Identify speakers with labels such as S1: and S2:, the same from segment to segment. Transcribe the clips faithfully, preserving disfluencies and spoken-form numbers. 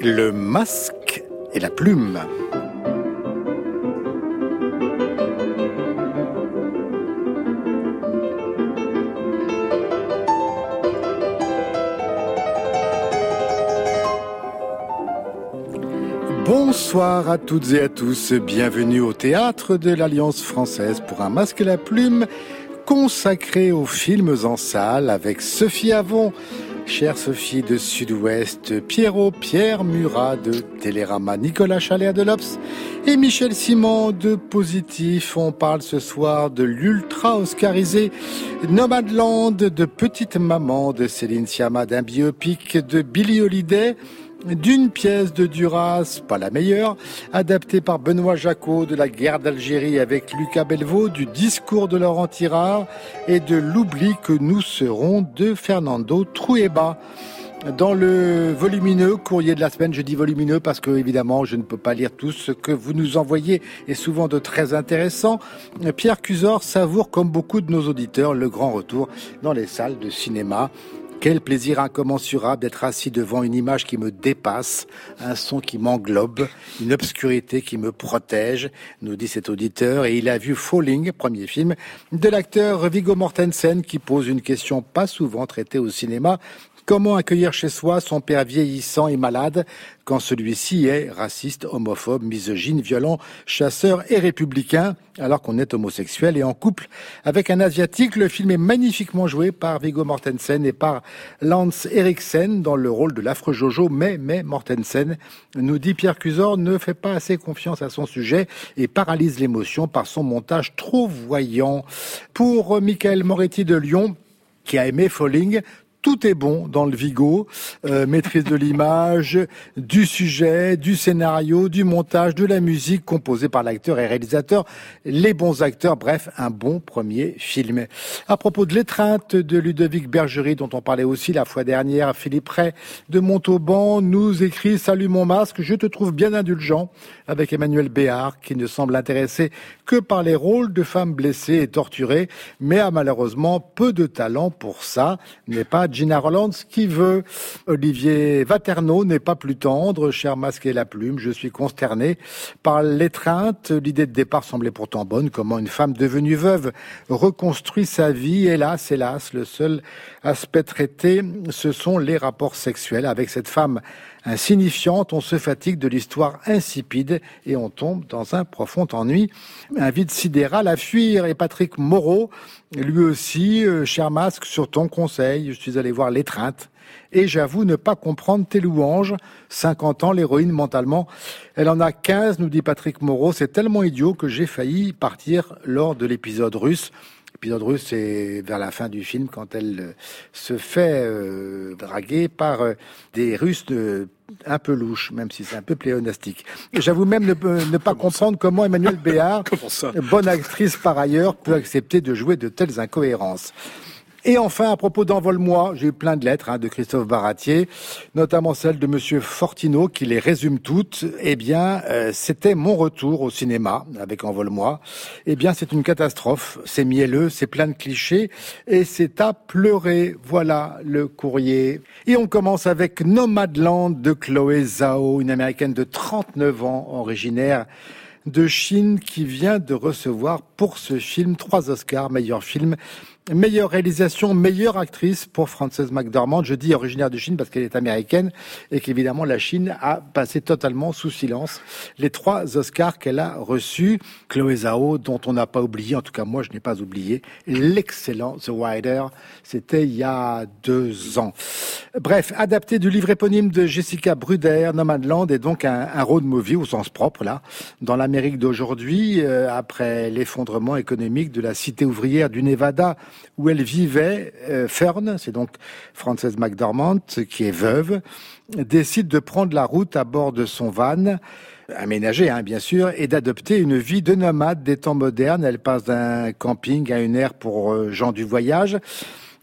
S1: Le masque et la plume. Bonsoir à toutes et à tous, bienvenue au théâtre de l'Alliance française pour un masque et la plume consacré aux films en salle avec Sophie Avon, chère Sophie de Sud-Ouest, Pierrot, Pierre Murat de Télérama, Nicolas Chalet de l'Obs et Michel Simon de Positif. On parle ce soir de l'ultra-oscarisé Nomadland, de Petite Maman de Céline Sciamma, d'un biopic de Billie Holiday, d'une pièce de Duras, pas la meilleure, adaptée par Benoît Jacquot, de la guerre d'Algérie avec Lucas Belvaux, du discours de Laurent Tirard et de l'oubli que nous serons de Fernando Trueba. Dans le volumineux courrier de la semaine, je dis volumineux parce que évidemment je ne peux pas lire tout ce que vous nous envoyez et souvent de très intéressant. Pierre Cusor savoure comme beaucoup de nos auditeurs le grand retour dans les salles de cinéma. Quel plaisir incommensurable d'être assis devant une image qui me dépasse, un son qui m'englobe, une obscurité qui me protège, nous dit cet auditeur. Et il a vu Falling, premier film, de l'acteur Viggo Mortensen qui pose une question pas souvent traitée au cinéma. Comment accueillir chez soi son père vieillissant et malade quand celui-ci est raciste, homophobe, misogyne, violent, chasseur et républicain, alors qu'on est homosexuel et en couple avec un Asiatique? Le film est magnifiquement joué par Viggo Mortensen et par Lance Henriksen dans le rôle de l'affreux Jojo, mais, mais Mortensen, nous dit Pierre Cusor, ne fait pas assez confiance à son sujet et paralyse l'émotion par son montage trop voyant. Pour Michael Moretti de Lyon, qui a aimé Falling, tout est bon dans le Viggo, euh, maîtrise de l'image, du sujet, du scénario, du montage, de la musique composée par l'acteur et réalisateur, les bons acteurs, bref, un bon premier film. À propos de L'étreinte de Ludovic Bergerie, dont on parlait aussi la fois dernière, Philippe Ray de Montauban nous écrit « Salut mon masque, je te trouve bien indulgent » avec Emmanuel Béard, qui ne semble intéressé que par les rôles de femmes blessées et torturées, mais a malheureusement peu de talent pour ça, n'est pas Gina Roland qui veut. Olivier Vaterneau n'est pas plus tendre, cher masque et la plume, je suis consterné par l'étreinte. L'idée de départ semblait pourtant bonne, comment une femme devenue veuve reconstruit sa vie. Hélas, hélas, le seul aspect traité, ce sont les rapports sexuels. Avec cette femme insignifiante, on se fatigue de l'histoire insipide et on tombe dans un profond ennui, un vide sidéral à fuir. Et Patrick Moreau, lui aussi, euh, cher masque, sur ton conseil, je suis allé voir L'étreinte et j'avoue ne pas comprendre tes louanges. cinquante ans, l'héroïne mentalement, elle en a quinze, nous dit Patrick Moreau. C'est tellement idiot que j'ai failli partir lors de l'épisode russe. L'épisode russe, c'est vers la fin du film, quand elle euh, se fait euh, draguer par euh, des Russes de, un peu louches, même si c'est un peu pléonastique. J'avoue même ne, ne pas comment comprendre ça comment Emmanuel Béard, bonne actrice par ailleurs, peut accepter de jouer de telles incohérences. Et enfin, à propos d'Envole-moi, j'ai eu plein de lettres hein, de Christophe Baratier, notamment celle de Monsieur Fortineau, qui les résume toutes. Eh bien, euh, c'était mon retour au cinéma avec Envole-moi. Eh bien, c'est une catastrophe. C'est mielleux, c'est plein de clichés, et c'est à pleurer. Voilà le courrier. Et on commence avec Nomadland de Chloé Zhao, une Américaine de trente-neuf ans, originaire de Chine, qui vient de recevoir pour ce film trois Oscars, meilleur film, meilleure réalisation, meilleure actrice pour Frances McDormand. Je dis originaire de Chine parce qu'elle est américaine et qu'évidemment la Chine a passé totalement sous silence les trois Oscars qu'elle a reçus. Chloé Zhao, dont on n'a pas oublié, en tout cas moi je n'ai pas oublié, l'excellent The Rider, c'était il y a deux ans. Bref, adapté du livre éponyme de Jessica Bruder, Nomadland est donc un, un road movie au sens propre là, dans l'Amérique d'aujourd'hui, euh, après l'effondrement économique de la cité ouvrière du Nevada, où elle vivait. euh, Fern, c'est donc Frances McDormand, qui est veuve, décide de prendre la route à bord de son van, aménagé hein, bien sûr, et d'adopter une vie de nomade des temps modernes. Elle passe d'un camping à une aire pour euh, gens du voyage.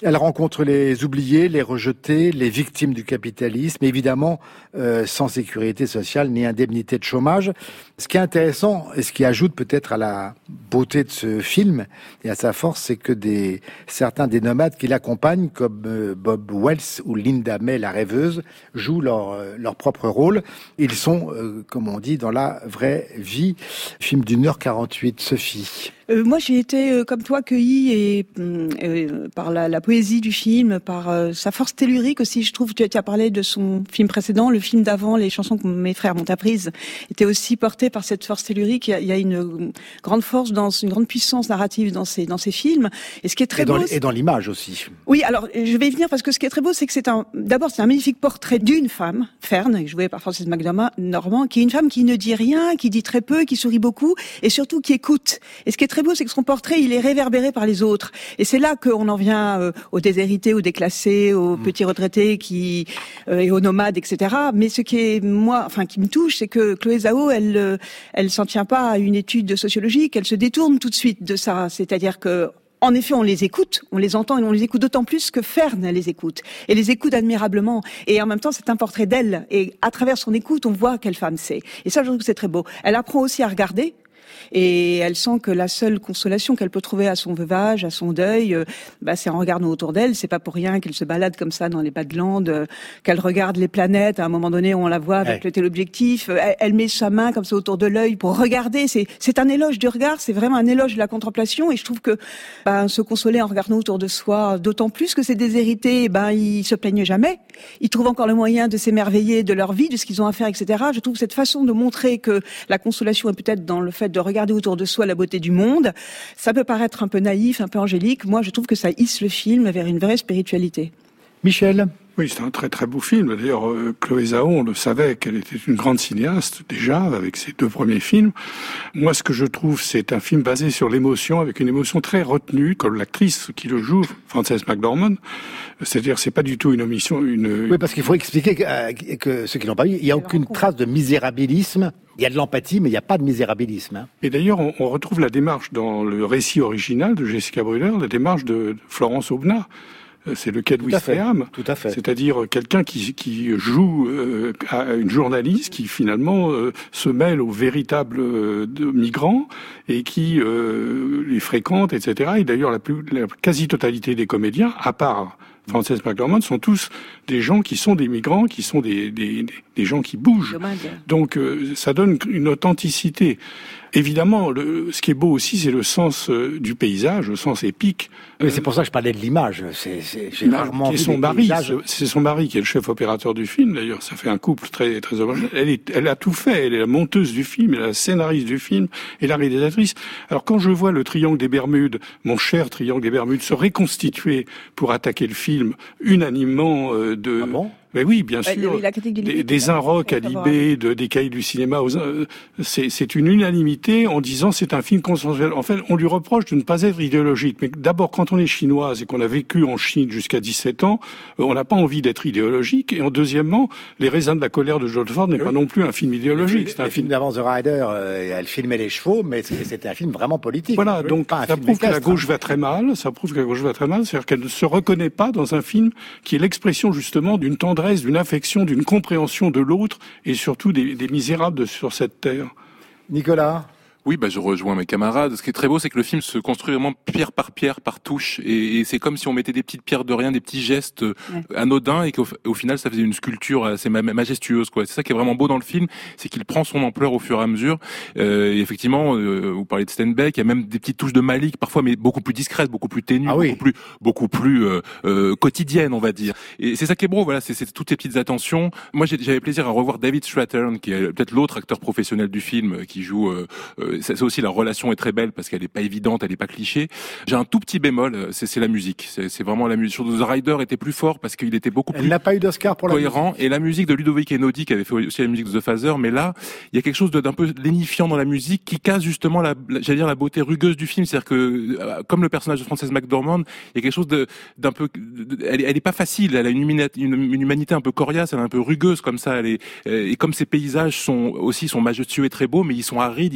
S1: Elle rencontre les oubliés, les rejetés, les victimes du capitalisme, évidemment euh, sans sécurité sociale ni indemnité de chômage. Ce qui est intéressant et ce qui ajoute peut-être à la beauté de ce film et à sa force, c'est que des, certains des nomades qui l'accompagnent, comme euh, Bob Wells ou Linda May, la rêveuse, jouent leur, euh, leur propre rôle. Ils sont, euh, comme on dit, dans la vraie vie. Film d'une heure quarante-huit, Sophie.
S2: Euh, moi, j'ai été, euh, comme toi, cueillie et, euh, par la, la poésie du film, par euh, sa force tellurique aussi. Je trouve, tu, tu as parlé de son film précédent, le film d'avant, les chansons que mes frères m'ont apprises, étaient aussi portées par cette force tellurique. Il y a, il y a une grande force, dans, une grande puissance narrative dans ces, dans ces films. Et ce qui est très
S1: et dans,
S2: beau...
S1: Et dans l'image aussi.
S2: Oui, alors, je vais y venir parce que ce qui est très beau, c'est que c'est un... D'abord, c'est un magnifique portrait d'une femme, Fern, jouée par Frances McDormand, qui est une femme qui ne dit rien, qui dit très peu, qui sourit beaucoup, et surtout qui écoute. Et ce qui est très beau, c'est que son portrait, il est réverbéré par les autres. Et c'est là qu'on en vient euh, aux déshérités, aux déclassés, aux mmh. petits retraités qui euh, et aux nomades, et cetera. Mais ce qui est moi, enfin qui me touche, c'est que Chloé Zhao, elle, euh, elle s'en tient pas à une étude sociologique, elle se détourne tout de suite de ça. C'est-à-dire que en effet, on les écoute, on les entend et on les écoute d'autant plus que Fern les écoute. Et les écoute admirablement. Et en même temps, c'est un portrait d'elle. Et à travers son écoute, on voit quelle femme c'est. Et ça, je trouve que c'est très beau. Elle apprend aussi à regarder. Et elle sent que la seule consolation qu'elle peut trouver à son veuvage, à son deuil, euh, bah, c'est en regardant autour d'elle. C'est pas pour rien qu'elle se balade comme ça dans les Badlands, euh, qu'elle regarde les planètes. À un moment donné, on la voit avec ouais. le téléobjectif. Elle, elle met sa main comme ça autour de l'œil pour regarder. C'est, c'est un éloge du regard. C'est vraiment un éloge de la contemplation. Et je trouve que bah, se consoler en regardant autour de soi, d'autant plus que ces déshérités, ben ils se plaignent jamais. Ils trouvent encore le moyen de s'émerveiller de leur vie, de ce qu'ils ont à faire, et cetera. Je trouve que cette façon de montrer que la consolation est peut-être dans le fait de regarder autour de soi la beauté du monde, ça peut paraître un peu naïf, un peu angélique. Moi, je trouve que ça hisse le film vers une vraie spiritualité.
S1: Michel ?
S3: Oui, c'est un très très beau film. D'ailleurs, euh, Chloé Zhao, on le savait qu'elle était une grande cinéaste déjà avec ses deux premiers films. Moi, ce que je trouve, c'est un film basé sur l'émotion, avec une émotion très retenue, comme l'actrice qui le joue, Frances McDormand. C'est-à-dire, c'est pas du tout une omission, une.
S1: Oui, parce qu'il faut expliquer que, euh, que ceux qui l'ont pas vu, il y a aucune trace de misérabilisme. Il y a de l'empathie, mais il n'y a pas de misérabilisme. Hein.
S3: Et d'ailleurs, on, on retrouve la démarche dans le récit original de Jessica Bruder, la démarche de Florence Aubenas. C'est le cas de Wistreham,
S1: tout à fait.
S3: C'est-à-dire quelqu'un qui, qui joue euh, à une journaliste qui finalement euh, se mêle aux véritables euh, migrants et qui euh, les fréquente, et cetera. Et d'ailleurs, la, plus, la quasi-totalité des comédiens, à part Frances McDormand, sont tous des gens qui sont des migrants, qui sont des, des, des gens qui bougent. Donc euh, ça donne une authenticité. Évidemment, le, ce qui est beau aussi, c'est le sens euh, du paysage, le sens épique.
S1: Mais c'est pour ça que je parlais de l'image. C'est, c'est, j'ai rarement
S3: vu son mari, paysages. C'est son mari qui est le chef opérateur du film. D'ailleurs, ça fait un couple très très homogène. Elle est, elle a tout fait. Elle est la monteuse du film, elle est la scénariste du film et la réalisatrice. Alors quand je vois le triangle des Bermudes, mon cher triangle des Bermudes, se reconstituer pour attaquer le film unanimement euh, de.
S1: Ah bon?
S3: Ben oui, bien sûr.
S2: Oui,
S3: des, des Inrocks à Libé, de, des cahiers du cinéma, aux, euh, c'est, c'est une unanimité en disant c'est un film consensuel. En fait, on lui reproche de ne pas être idéologique. Mais d'abord, quand on est chinoise et qu'on a vécu en Chine jusqu'à dix-sept ans, euh, on n'a pas envie d'être idéologique. Et en deuxièmement, Les raisins de la colère de John Ford n'est oui. pas non plus un film idéologique.
S1: C'est un film d'avant The Rider, euh, elle filmait les chevaux, mais c'était un film vraiment politique.
S3: Voilà,
S1: oui,
S3: donc ça prouve que la gauche va très mal. Ça prouve que la gauche va très mal, c'est-à-dire qu'elle ne se reconnaît pas dans un film qui est l'expression justement d'une tendresse, d'une affection, d'une compréhension de l'autre et surtout des, des misérables de, sur cette terre.
S1: Nicolas ?
S4: Oui, bah je rejoins mes camarades. Ce qui est très beau, c'est que le film se construit vraiment pierre par pierre, par touche, et, et c'est comme si on mettait des petites pierres de rien, des petits gestes ouais. anodins, et qu'au au final, ça faisait une sculpture assez majestueuse, quoi. C'est ça qui est vraiment beau dans le film, c'est qu'il prend son ampleur au fur et à mesure. Euh, et effectivement, euh, vous parlez de Steinbeck, il y a même des petites touches de Malick parfois, mais beaucoup plus discrètes, beaucoup plus ténues,
S1: ah oui.
S4: beaucoup plus, beaucoup plus euh, euh, quotidiennes, on va dire. Et c'est ça qui est beau, voilà, c'est, c'est toutes ces petites attentions. Moi, j'ai, j'avais plaisir à revoir David Strathairn, qui est peut-être l'autre acteur professionnel du film, qui joue. Euh, C'est aussi la relation est très belle parce qu'elle est pas évidente, elle est pas cliché. J'ai un tout petit bémol, c'est, c'est la musique. C'est, c'est vraiment la musique. The Rider était plus fort parce qu'il était beaucoup plus.
S1: Elle n'a pas eu d'Oscar pour la
S4: cohérent.
S1: musique.
S4: Et la musique de Ludovic Einaudi qui avait fait aussi la musique de The Phaser, mais là, il y a quelque chose de, d'un peu lénifiant dans la musique qui casse justement la, la j'allais dire la beauté rugueuse du film. C'est-à-dire que euh, comme le personnage de Frances McDormand, il y a quelque chose de d'un peu. De, elle, elle est pas facile. Elle a une, une, une humanité un peu coriace, elle est un peu rugueuse comme ça. Elle est, et comme ces paysages sont aussi sont majestueux et très beaux, mais ils sont arides, ils sont cailloutés.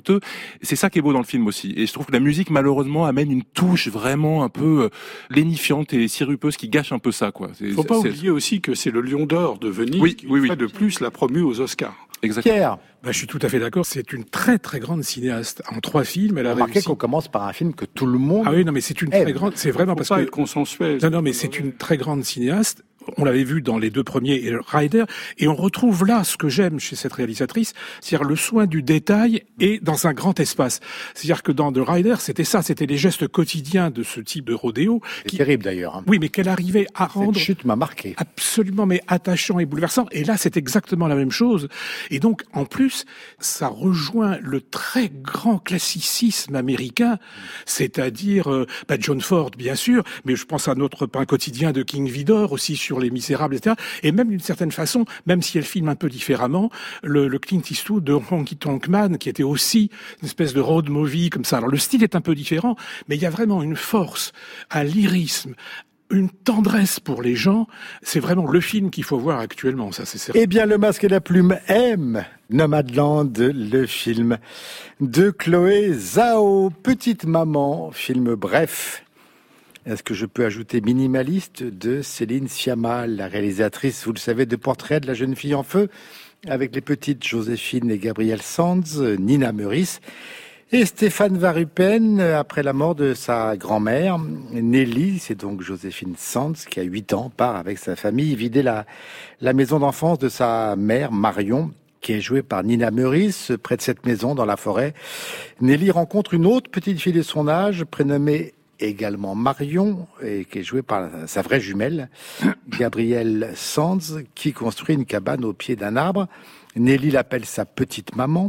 S4: douteux. C'est ça qui est beau dans le film aussi. Et je trouve que la musique, malheureusement, amène une touche vraiment un peu lénifiante et sirupeuse qui gâche un peu ça, quoi.
S3: C'est, Faut pas c'est... oublier aussi que c'est le Lion d'Or de Venise
S4: oui,
S3: qui,
S4: oui,
S3: une
S4: oui.
S3: fois de plus, l'a promu aux Oscars.
S4: Exactement.
S1: Pierre.
S5: Ben, je suis tout à fait d'accord. C'est une très très grande cinéaste. En trois films, elle a
S1: remarqué
S5: réussi.
S1: qu'on commence par un film que tout le monde.
S5: Ah oui, non, mais c'est une
S1: aime.
S5: très grande. C'est vraiment
S3: Faut
S5: parce
S3: pas
S5: que
S3: être consensuel.
S5: Non, non, mais c'est une très grande cinéaste. On l'avait vu dans les deux premiers et Rider, et on retrouve là ce que j'aime chez cette réalisatrice, c'est-à-dire le soin du détail et dans un grand espace. C'est-à-dire que dans The Rider, c'était ça, c'était les gestes quotidiens de ce type de rodéo.
S1: C'est
S5: qui...
S1: terrible d'ailleurs. Hein.
S5: Oui, mais qu'elle arrivait à rendre.
S1: Cette chute m'a marqué.
S5: Absolument, mais attachant et bouleversant. Et là, c'est exactement la même chose. Et donc, en plus, ça rejoint le très grand classicisme américain, c'est-à-dire euh, bah, John Ford, bien sûr, mais je pense à notre pain quotidien de King Vidor aussi sur Les Misérables, et cetera. Et même d'une certaine façon, même si elle filme un peu différemment, le, le Clint Eastwood de Honky Tonk Man, qui était aussi une espèce de road movie comme ça. Alors le style est un peu différent, mais il y a vraiment une force, un lyrisme, une tendresse pour les gens. C'est vraiment le film qu'il faut voir actuellement, ça c'est certain.
S1: Eh bien, Le Masque et la Plume aime Nomadland, le film de Chloé Zhao. Petite maman, film bref. Est-ce que je peux ajouter minimaliste de Céline Sciamma, la réalisatrice, vous le savez, de Portrait de la jeune fille en feu, avec les petites Joséphine et Gabrielle Sands, Nina Meurice et Stéphane Varupen, après la mort de sa grand-mère. Nelly, c'est donc Joséphine Sands, qui a huit ans, part avec sa famille vider la, la maison d'enfance de sa mère, Marion, qui est jouée par Nina Meurice. Près de cette maison, dans la forêt, Nelly rencontre une autre petite fille de son âge, prénommée également Marion, et qui est jouée par sa vraie jumelle, Gabrielle Sands, qui construit une cabane au pied d'un arbre. Nelly l'appelle sa petite maman.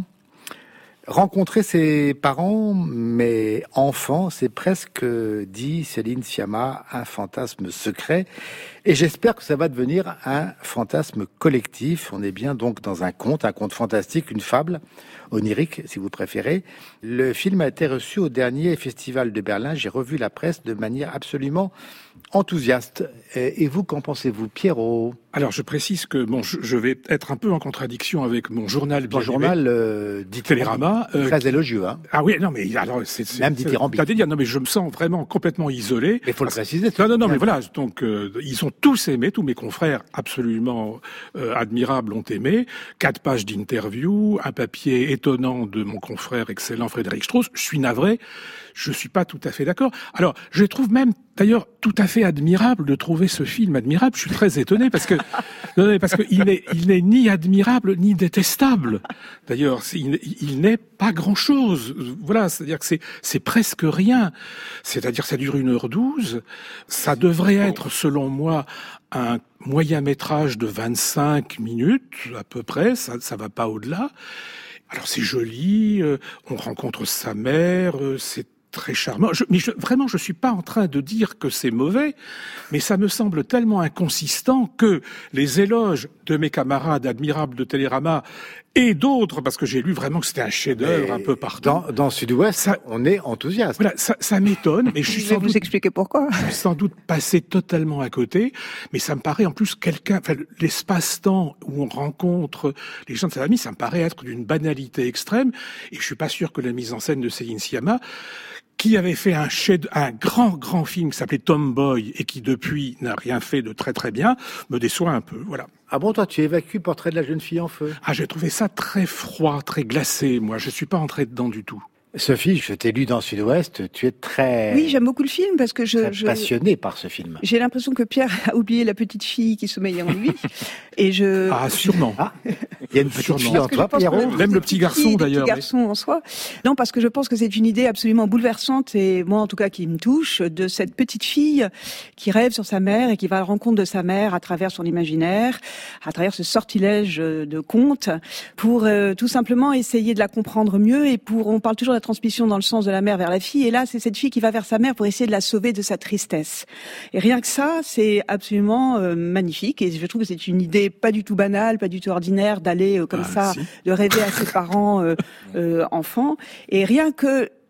S1: Rencontrer ses parents, mais enfants, c'est presque, dit Céline Sciamma, un fantasme secret. Et j'espère que ça va devenir un fantasme collectif. On est bien donc dans un conte, un conte fantastique, une fable, onirique si vous préférez. Le film a été reçu au dernier festival de Berlin. J'ai revu la presse de manière absolument enthousiaste. Et vous, qu'en pensez-vous, Pierrot?
S5: Alors, je précise que bon, je, je vais être un peu en contradiction avec mon journal.
S1: Mon journal euh, dit
S5: Télérama,
S1: euh, très
S5: qui...
S1: élogieux. Hein.
S5: Ah oui, non, mais alors c'est, c'est
S1: même dithyrambique.
S5: C'est-à-dire, non, mais je me sens vraiment complètement isolé.
S1: Mais faut le préciser.
S5: Non, non, non, mais voilà. Donc, euh, ils ont tous aimé, tous mes confrères absolument euh, admirables ont aimé. Quatre pages d'interview, un papier étonnant de mon confrère excellent Frédéric Strauss. Je suis navré. Je suis pas tout à fait d'accord. Alors, je trouve même, d'ailleurs, tout à fait admirable de trouver ce film admirable. Je suis très étonné parce que, parce que il n'est, il n'est ni admirable ni détestable. D'ailleurs, il, il n'est pas grand-chose. Voilà, c'est-à-dire que c'est, c'est presque rien. C'est-à-dire, ça dure une heure douze. Ça devrait être, selon moi, un moyen métrage de vingt-cinq minutes à peu près. Ça, ça va pas au-delà. Alors c'est joli. Euh, on rencontre sa mère. Euh, c'est très charmant. Je, mais je, vraiment, je suis pas en train de dire que c'est mauvais, mais ça me semble tellement inconsistant que les éloges de mes camarades admirables de Télérama et d'autres, parce que j'ai lu vraiment que c'était un chef-d'œuvre un peu partout.
S1: Dans, dans Sud-Ouest, ça, on est enthousiaste.
S5: Voilà, ça, ça m'étonne, mais je suis
S2: je
S5: sans
S2: vais vous
S5: doute,
S2: expliquer pourquoi.
S5: Je suis sans doute passé totalement à côté, mais ça me paraît en plus quelqu'un, enfin, l'espace-temps où on rencontre les gens de sa famille, ça me paraît être d'une banalité extrême, et je suis pas sûr que la mise en scène de Céline Sciamma, qui avait fait un, chef, un grand, grand film qui s'appelait Tomboy et qui, depuis, n'a rien fait de très, très bien, me déçoit un peu, voilà.
S1: Ah bon, toi, tu évacues Portrait de la jeune fille en feu?
S5: Ah, j'ai trouvé ça très froid, très glacé, moi. Je suis pas entré dedans du tout.
S1: Sophie, je t'ai lu dans Sud-Ouest, tu es très...
S2: Oui, j'aime beaucoup le film parce que je...
S1: je... passionnée par ce film.
S2: J'ai l'impression que Pierre a oublié la petite fille qui sommeillait en lui. Et je...
S5: Ah, sûrement.
S1: Ah, il y a une petite fille en toi, Pierrot.
S5: Même le petit garçon, d'ailleurs.
S2: Le petit garçon en soi. Non, parce que je pense que c'est une idée absolument bouleversante, et moi, en tout cas, qui me touche, de cette petite fille qui rêve sur sa mère et qui va à la rencontre de sa mère à travers son imaginaire, à travers ce sortilège de contes, pour euh, tout simplement essayer de la comprendre mieux, et pour... On parle toujours de la transmission dans le sens de la mère vers la fille, et là, c'est cette fille qui va vers sa mère pour essayer de la sauver de sa tristesse. Et rien que ça, c'est absolument euh, magnifique, et je trouve que c'est une idée pas du tout banale, pas du tout ordinaire, d'aller euh, comme ah, ça, si. de rêver à ses parents euh, euh, enfants. Et rien que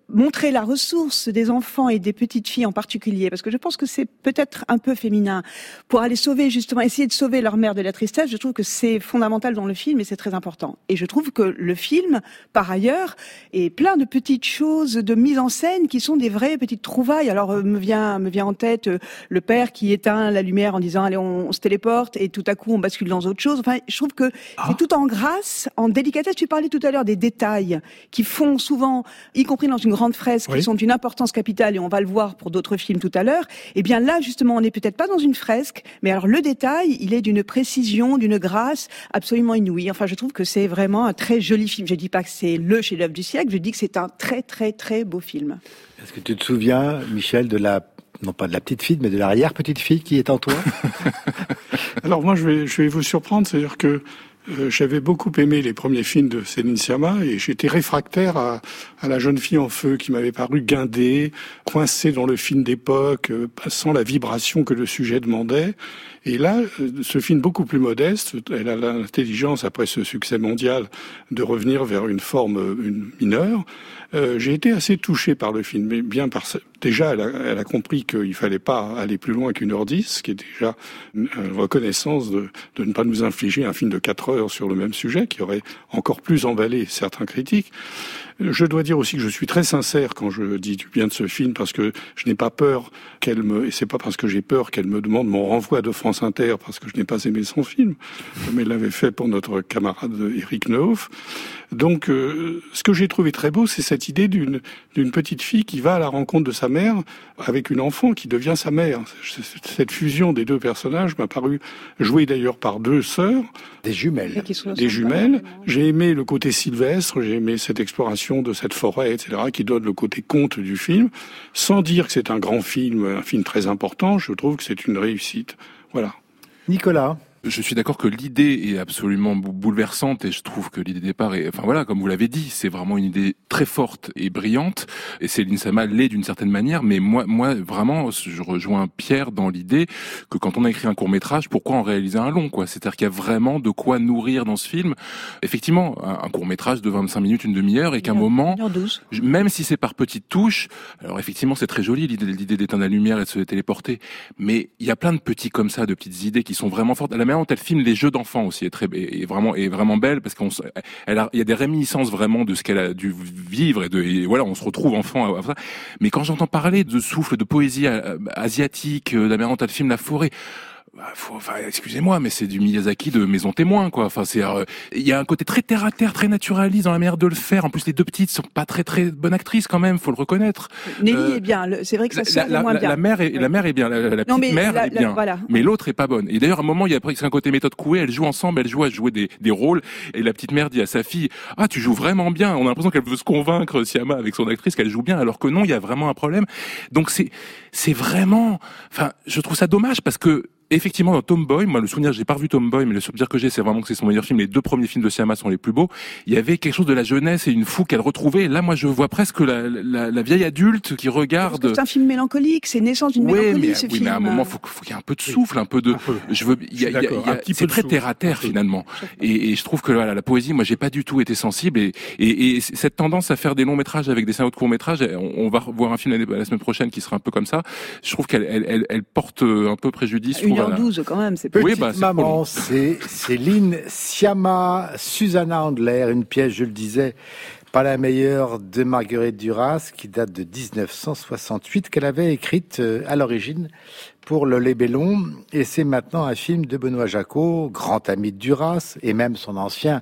S2: montrer la ressource des enfants et des petites filles en particulier, parce que je pense que c'est peut-être un peu féminin, pour aller sauver justement, essayer de sauver leur mère de la tristesse. Je trouve que c'est fondamental dans le film et c'est très important. Et je trouve que le film, par ailleurs, est plein de petites choses de mise en scène qui sont des vraies petites trouvailles. Alors euh, me vient me vient en tête euh, le père qui éteint la lumière en disant allez on, on se téléporte et tout à coup on bascule dans autre chose. Enfin, je trouve que ah. c'est tout en grâce, en délicatesse. Tu parlais tout à l'heure des détails qui font souvent, y compris dans une grande fresque, oui. qui sont d'une importance capitale, et on va le voir pour d'autres films tout à l'heure. Et bien là, justement, on n'est peut-être pas dans une fresque, mais alors le détail, il est d'une précision, d'une grâce absolument inouïe. Enfin, je trouve que c'est vraiment un très joli film. Je dis pas que c'est le chef-d'œuvre du siècle, je dis que c'est un très, très, très beau film.
S1: Est-ce que tu te souviens, Michel, de la, non pas de la petite fille, mais de l'arrière-petite-fille qui est en toi?
S3: Alors moi, je vais, je vais vous surprendre, c'est-à-dire que Euh, j'avais beaucoup aimé les premiers films de Céline Sciamma et j'étais réfractaire à, à La jeune fille en feu qui m'avait paru guindée, coincée dans le film d'époque, euh, sans la vibration que le sujet demandait. Et là, ce film beaucoup plus modeste, elle a l'intelligence, après ce succès mondial, de revenir vers une forme une mineure. Euh, j'ai été assez touché par le film, mais bien par déjà, elle a, elle a compris qu'il fallait pas aller plus loin qu'une heure dix, ce qui est déjà une, une reconnaissance de, de ne pas nous infliger un film de quatre heures sur le même sujet, qui aurait encore plus emballé certains critiques. Je dois dire aussi que je suis très sincère quand je dis du bien de ce film, parce que je n'ai pas peur qu'elle me, et c'est pas parce que j'ai peur qu'elle me demande mon renvoi de France Inter, parce que je n'ai pas aimé son film, comme elle l'avait fait pour notre camarade Éric Nehoff. Donc, euh, ce que j'ai trouvé très beau, c'est cette idée d'une, d'une petite fille qui va à la rencontre de sa mère avec une enfant qui devient sa mère. Cette fusion des deux personnages m'a paru jouée d'ailleurs par deux sœurs.
S1: Des jumelles.
S3: Des jumelles. J'ai aimé le côté sylvestre, j'ai aimé cette exploration de cette forêt, et cetera, qui donne le côté conte du film. Sans dire que c'est un grand film, un film très important, je trouve que c'est une réussite. Voilà.
S1: Nicolas?
S4: Je suis d'accord que l'idée est absolument bouleversante et je trouve que l'idée de départ est, enfin voilà, comme vous l'avez dit, c'est vraiment une idée très forte et brillante et Céline Sciamma l'est d'une certaine manière, mais moi, moi, vraiment, je rejoins Pierre dans l'idée que quand on a écrit un court-métrage, pourquoi en réaliser un long, quoi? C'est-à-dire qu'il y a vraiment de quoi nourrir dans ce film. Effectivement, un, un court-métrage de vingt-cinq minutes, une demi-heure et qu'un moment, même si c'est par petites touches, alors effectivement, c'est très joli l'idée, l'idée d'éteindre la lumière et de se téléporter, mais il y a plein de petits comme ça, de petites idées qui sont vraiment fortes. À la dont elle filme les jeux d'enfants aussi est très est vraiment est vraiment belle parce qu'on elle a il y a des réminiscences vraiment de ce qu'elle a dû vivre et de et voilà on se retrouve enfant à, à ça. Mais quand j'entends parler de souffle de poésie asiatique, de la manière dont elle filme la forêt, bah, faut, enfin, excusez-moi, mais c'est du Miyazaki de Maison Témoin, quoi. Enfin, c'est, il euh, y a un côté très terre à terre, très naturaliste dans la manière de le faire. En plus, les deux petites sont pas très très bonnes actrices quand même, faut le reconnaître.
S2: Nelly euh, est bien. Le, c'est vrai que ça sert
S4: la,
S2: moins
S4: la,
S2: bien.
S4: La mère est,
S2: oui.
S4: la mère est bien. La, la
S2: non,
S4: petite mère
S2: la,
S4: est bien.
S2: La, voilà.
S4: Mais l'autre est pas bonne. Et d'ailleurs, à un moment, il y a presque un côté méthode Coué. Elles jouent ensemble, elles jouent à jouer des, des rôles. Et la petite mère dit à sa fille, ah, tu joues vraiment bien. On a l'impression qu'elle veut se convaincre, Sciamma, avec son actrice, qu'elle joue bien, alors que non, il y a vraiment un problème. Donc c'est, c'est vraiment, enfin, je trouve ça dommage parce que effectivement, dans Tomboy, moi, le souvenir, j'ai pas revu Tomboy, mais le souvenir que j'ai, c'est vraiment que c'est son meilleur film. Les deux premiers films de Sciamma sont les plus beaux. Il y avait quelque chose de la jeunesse et une fougue qu'elle retrouvait. Et là, moi, je vois presque la, la, la vieille adulte qui regarde.
S2: Parce que c'est un film mélancolique, c'est naissance d'une
S4: ouais,
S2: mélancolie,
S4: mais,
S2: ce
S4: oui,
S2: film.
S4: mais à un moment, faut, faut qu'il y ait un peu de souffle, un peu de, je veux, il y a, il y a, il y a c'est très terre à terre, finalement. Et, et je trouve que, voilà, la poésie, moi, j'ai pas du tout été sensible et, et, et cette tendance à faire des longs métrages avec des scénarios de courts métrages, on, on va voir un film la, la semaine prochaine qui sera un peu comme ça. Je trouve qu'elle, elle, elle, elle porte un peu préjudice.
S2: une heure douze, quand même. C'est
S1: Petite
S4: oui, bah, c'est
S1: maman, c'est Céline Sciamma, Susanna Andler, une pièce, je le disais, pas la meilleure de Marguerite Duras, qui date de dix-neuf cent soixante-huit, qu'elle avait écrite à l'origine pour Le Lébellon. Et c'est maintenant un film de Benoît Jacquot, grand ami de Duras, et même son ancien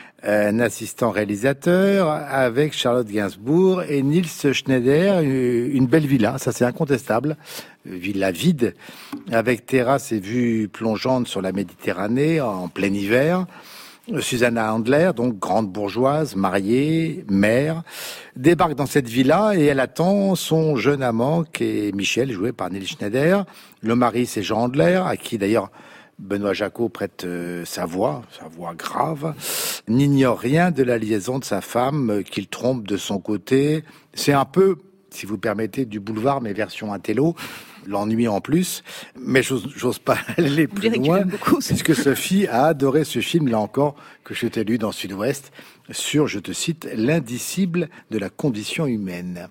S1: un assistant réalisateur, avec Charlotte Gainsbourg et Niels Schneider, une belle villa, ça c'est incontestable, villa vide, avec terrasse et vue plongeante sur la Méditerranée en plein hiver. Susanna Andler, donc grande bourgeoise, mariée, mère, débarque dans cette villa et elle attend son jeune amant qui est Michel, joué par Niels Schneider. Le mari c'est Jean Andler, à qui d'ailleurs Benoît Jacquot prête euh, sa voix, sa voix grave, n'ignore rien de la liaison de sa femme euh, qu'il trompe de son côté. C'est un peu, si vous permettez, du boulevard, mais version intello. l'ennui en plus, mais j'ose, j'ose pas aller plus
S2: dirais que tu
S1: loin,
S2: l'aimes beaucoup,
S1: puisque Sophie a adoré ce film, là encore, que je t'ai lu dans Sud-Ouest, sur, je te cite, l'indicible de la condition humaine.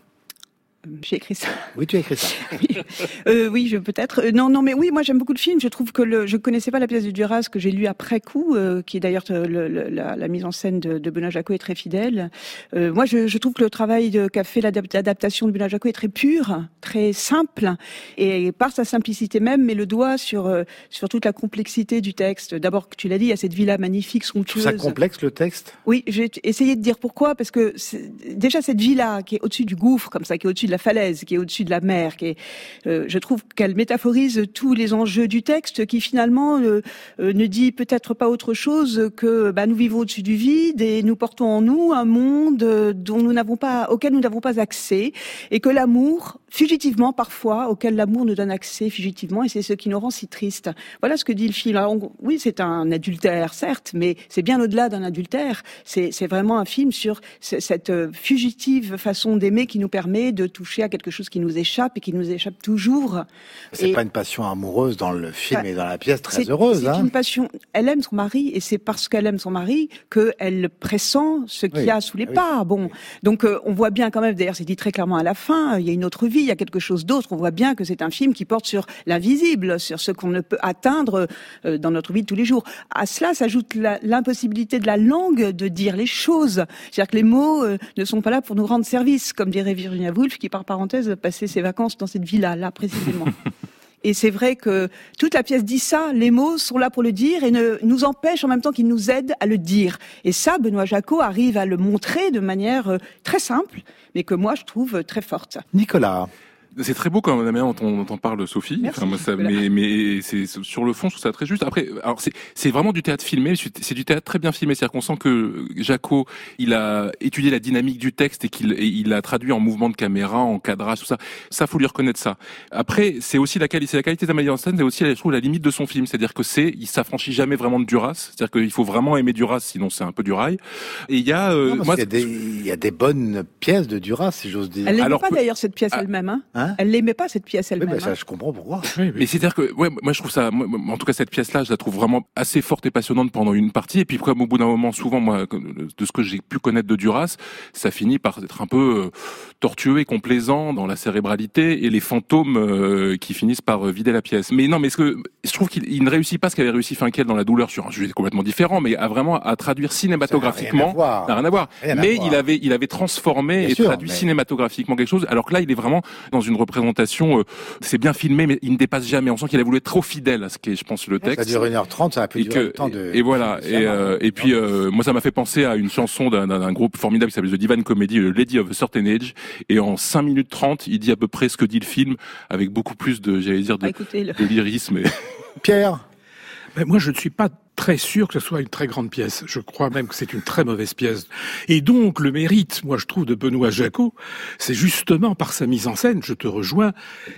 S2: J'ai écrit ça.
S1: Oui, tu as écrit ça.
S2: oui, euh, oui, je peut-être. Euh, non, non, mais oui, moi j'aime beaucoup le film. Je trouve que le, je connaissais pas la pièce de Duras que j'ai lue après coup, euh, qui est d'ailleurs le, le, la, la mise en scène de, de Benoît Jacot est très fidèle. Euh, moi, je, je trouve que le travail de, qu'a fait l'adaptation de Benoît Jacot est très pur, très simple, et par sa simplicité même, met le doigt sur euh, sur toute la complexité du texte. D'abord, tu l'as dit, il y a cette villa magnifique, somptueuse.
S1: C'est complexe le texte.
S2: Oui, j'ai essayé de dire pourquoi, parce que c'est, déjà cette villa qui est au-dessus du gouffre, comme ça, qui est au-dessus de la falaise, qui est au-dessus de la mer, qui est, euh, je trouve qu'elle métaphorise tous les enjeux du texte, qui finalement euh, euh, ne dit peut-être pas autre chose que bah, nous vivons au-dessus du vide et nous portons en nous un monde dont nous n'avons pas, auquel nous n'avons pas accès, et que l'amour, fugitivement parfois, auquel l'amour nous donne accès fugitivement, et c'est ce qui nous rend si tristes. Voilà ce que dit le film. Alors, on, oui, c'est un adultère, certes, mais c'est bien au-delà d'un adultère. C'est, c'est vraiment un film sur cette fugitive façon d'aimer qui nous permet de toucher à quelque chose qui nous échappe et qui nous échappe toujours.
S1: C'est
S2: et,
S1: pas une passion amoureuse dans le film bah, et dans la pièce très
S2: c'est,
S1: heureuse.
S2: C'est
S1: hein.
S2: une passion. Elle aime son mari et c'est parce qu'elle aime son mari qu'elle pressent ce qu'il oui, y a sous les oui, pas. Bon, oui. donc euh, on voit bien quand même. D'ailleurs, c'est dit très clairement à la fin. Il y a une autre vie, il y a quelque chose d'autre. On voit bien que c'est un film qui porte sur l'invisible, sur ce qu'on ne peut atteindre euh, dans notre vie de tous les jours. À cela s'ajoute la, l'impossibilité de la langue de dire les choses. C'est-à-dire que les mots euh, ne sont pas là pour nous rendre service, comme dirait Virginia Woolf, qui par parenthèse passait ses vacances dans cette villa-là précisément. Et c'est vrai que toute la pièce dit ça, les mots sont là pour le dire et ne nous empêchent en même temps qu'ils nous aident à le dire. Et ça, Benoît Jacot arrive à le montrer de manière très simple, mais que moi je trouve très forte.
S1: Nicolas.
S4: C'est très beau quand la manière dont on, dont on parle, Sophie.
S2: Merci,
S4: enfin, moi, ça, mais, mais c'est sur le fond, je trouve ça très juste. Après, alors c'est c'est vraiment du théâtre filmé. C'est du théâtre très bien filmé. C'est-à-dire qu'on sent que Jacot, il a étudié la dynamique du texte et qu'il il l'a traduit en mouvement de caméra, en cadrage, tout ça. Ça, faut lui reconnaître ça. Après, c'est aussi la qualité, c'est la qualité de la mise en scène, c'est aussi, je trouve, la limite de son film. C'est-à-dire que c'est, il s'affranchit jamais vraiment de Duras. C'est-à-dire qu'il faut vraiment aimer Duras, sinon c'est un peu du rail. Et il y a, euh,
S1: non, moi, il y a des, il y a des bonnes pièces de Duras, si j'ose dire.
S2: Elle l'aimait pas d'ailleurs cette pièce ah, elle-même. Hein, hein elle l'aimait pas cette pièce elle-même.
S1: Oui, bah, ça,
S2: hein.
S1: je comprends pourquoi.
S4: Oui, oui. Mais c'est-à-dire que, ouais, moi je trouve ça, moi, en tout cas cette pièce-là, je la trouve vraiment assez forte et passionnante pendant une partie. Et puis comme au bout d'un moment, souvent, moi, de ce que j'ai pu connaître de Duras, ça finit par être un peu euh, tortueux et complaisant dans la cérébralité et les fantômes euh, qui finissent par euh, vider la pièce. Mais non, mais ce que je trouve qu'il ne réussit pas ce qu'avait réussi Finkel dans La Douleur sur un sujet complètement différent, mais à vraiment à traduire cinématographiquement. Ça n'a rien à voir. Rien à voir. Mais il avait, il avait transformé Bien et sûr, traduit mais... cinématographiquement quelque chose. Alors que là, il est vraiment dans une représentation. Euh, c'est bien filmé, mais il ne dépasse jamais. On sent qu'il a voulu être trop fidèle à ce qui est, je pense, le texte.
S1: Ça dure une heure trente, ça a pu durer que, le temps de...
S4: Et voilà. Et, euh, et puis, euh, moi, ça m'a fait penser à une chanson d'un, d'un groupe formidable qui s'appelle The Divine Comedy, le Lady of a Certain Age. Et en cinq minutes trente, il dit à peu près ce que dit le film, avec beaucoup plus de, j'allais dire, de,
S2: le...
S4: de lyrisme. Et...
S1: Pierre?
S5: Ben, moi, je ne suis pas très sûr que ce soit une très grande pièce. Je crois même que c'est une très mauvaise pièce. Et donc, le mérite, moi, je trouve, de Benoît Jacot, c'est justement par sa mise en scène, je te rejoins,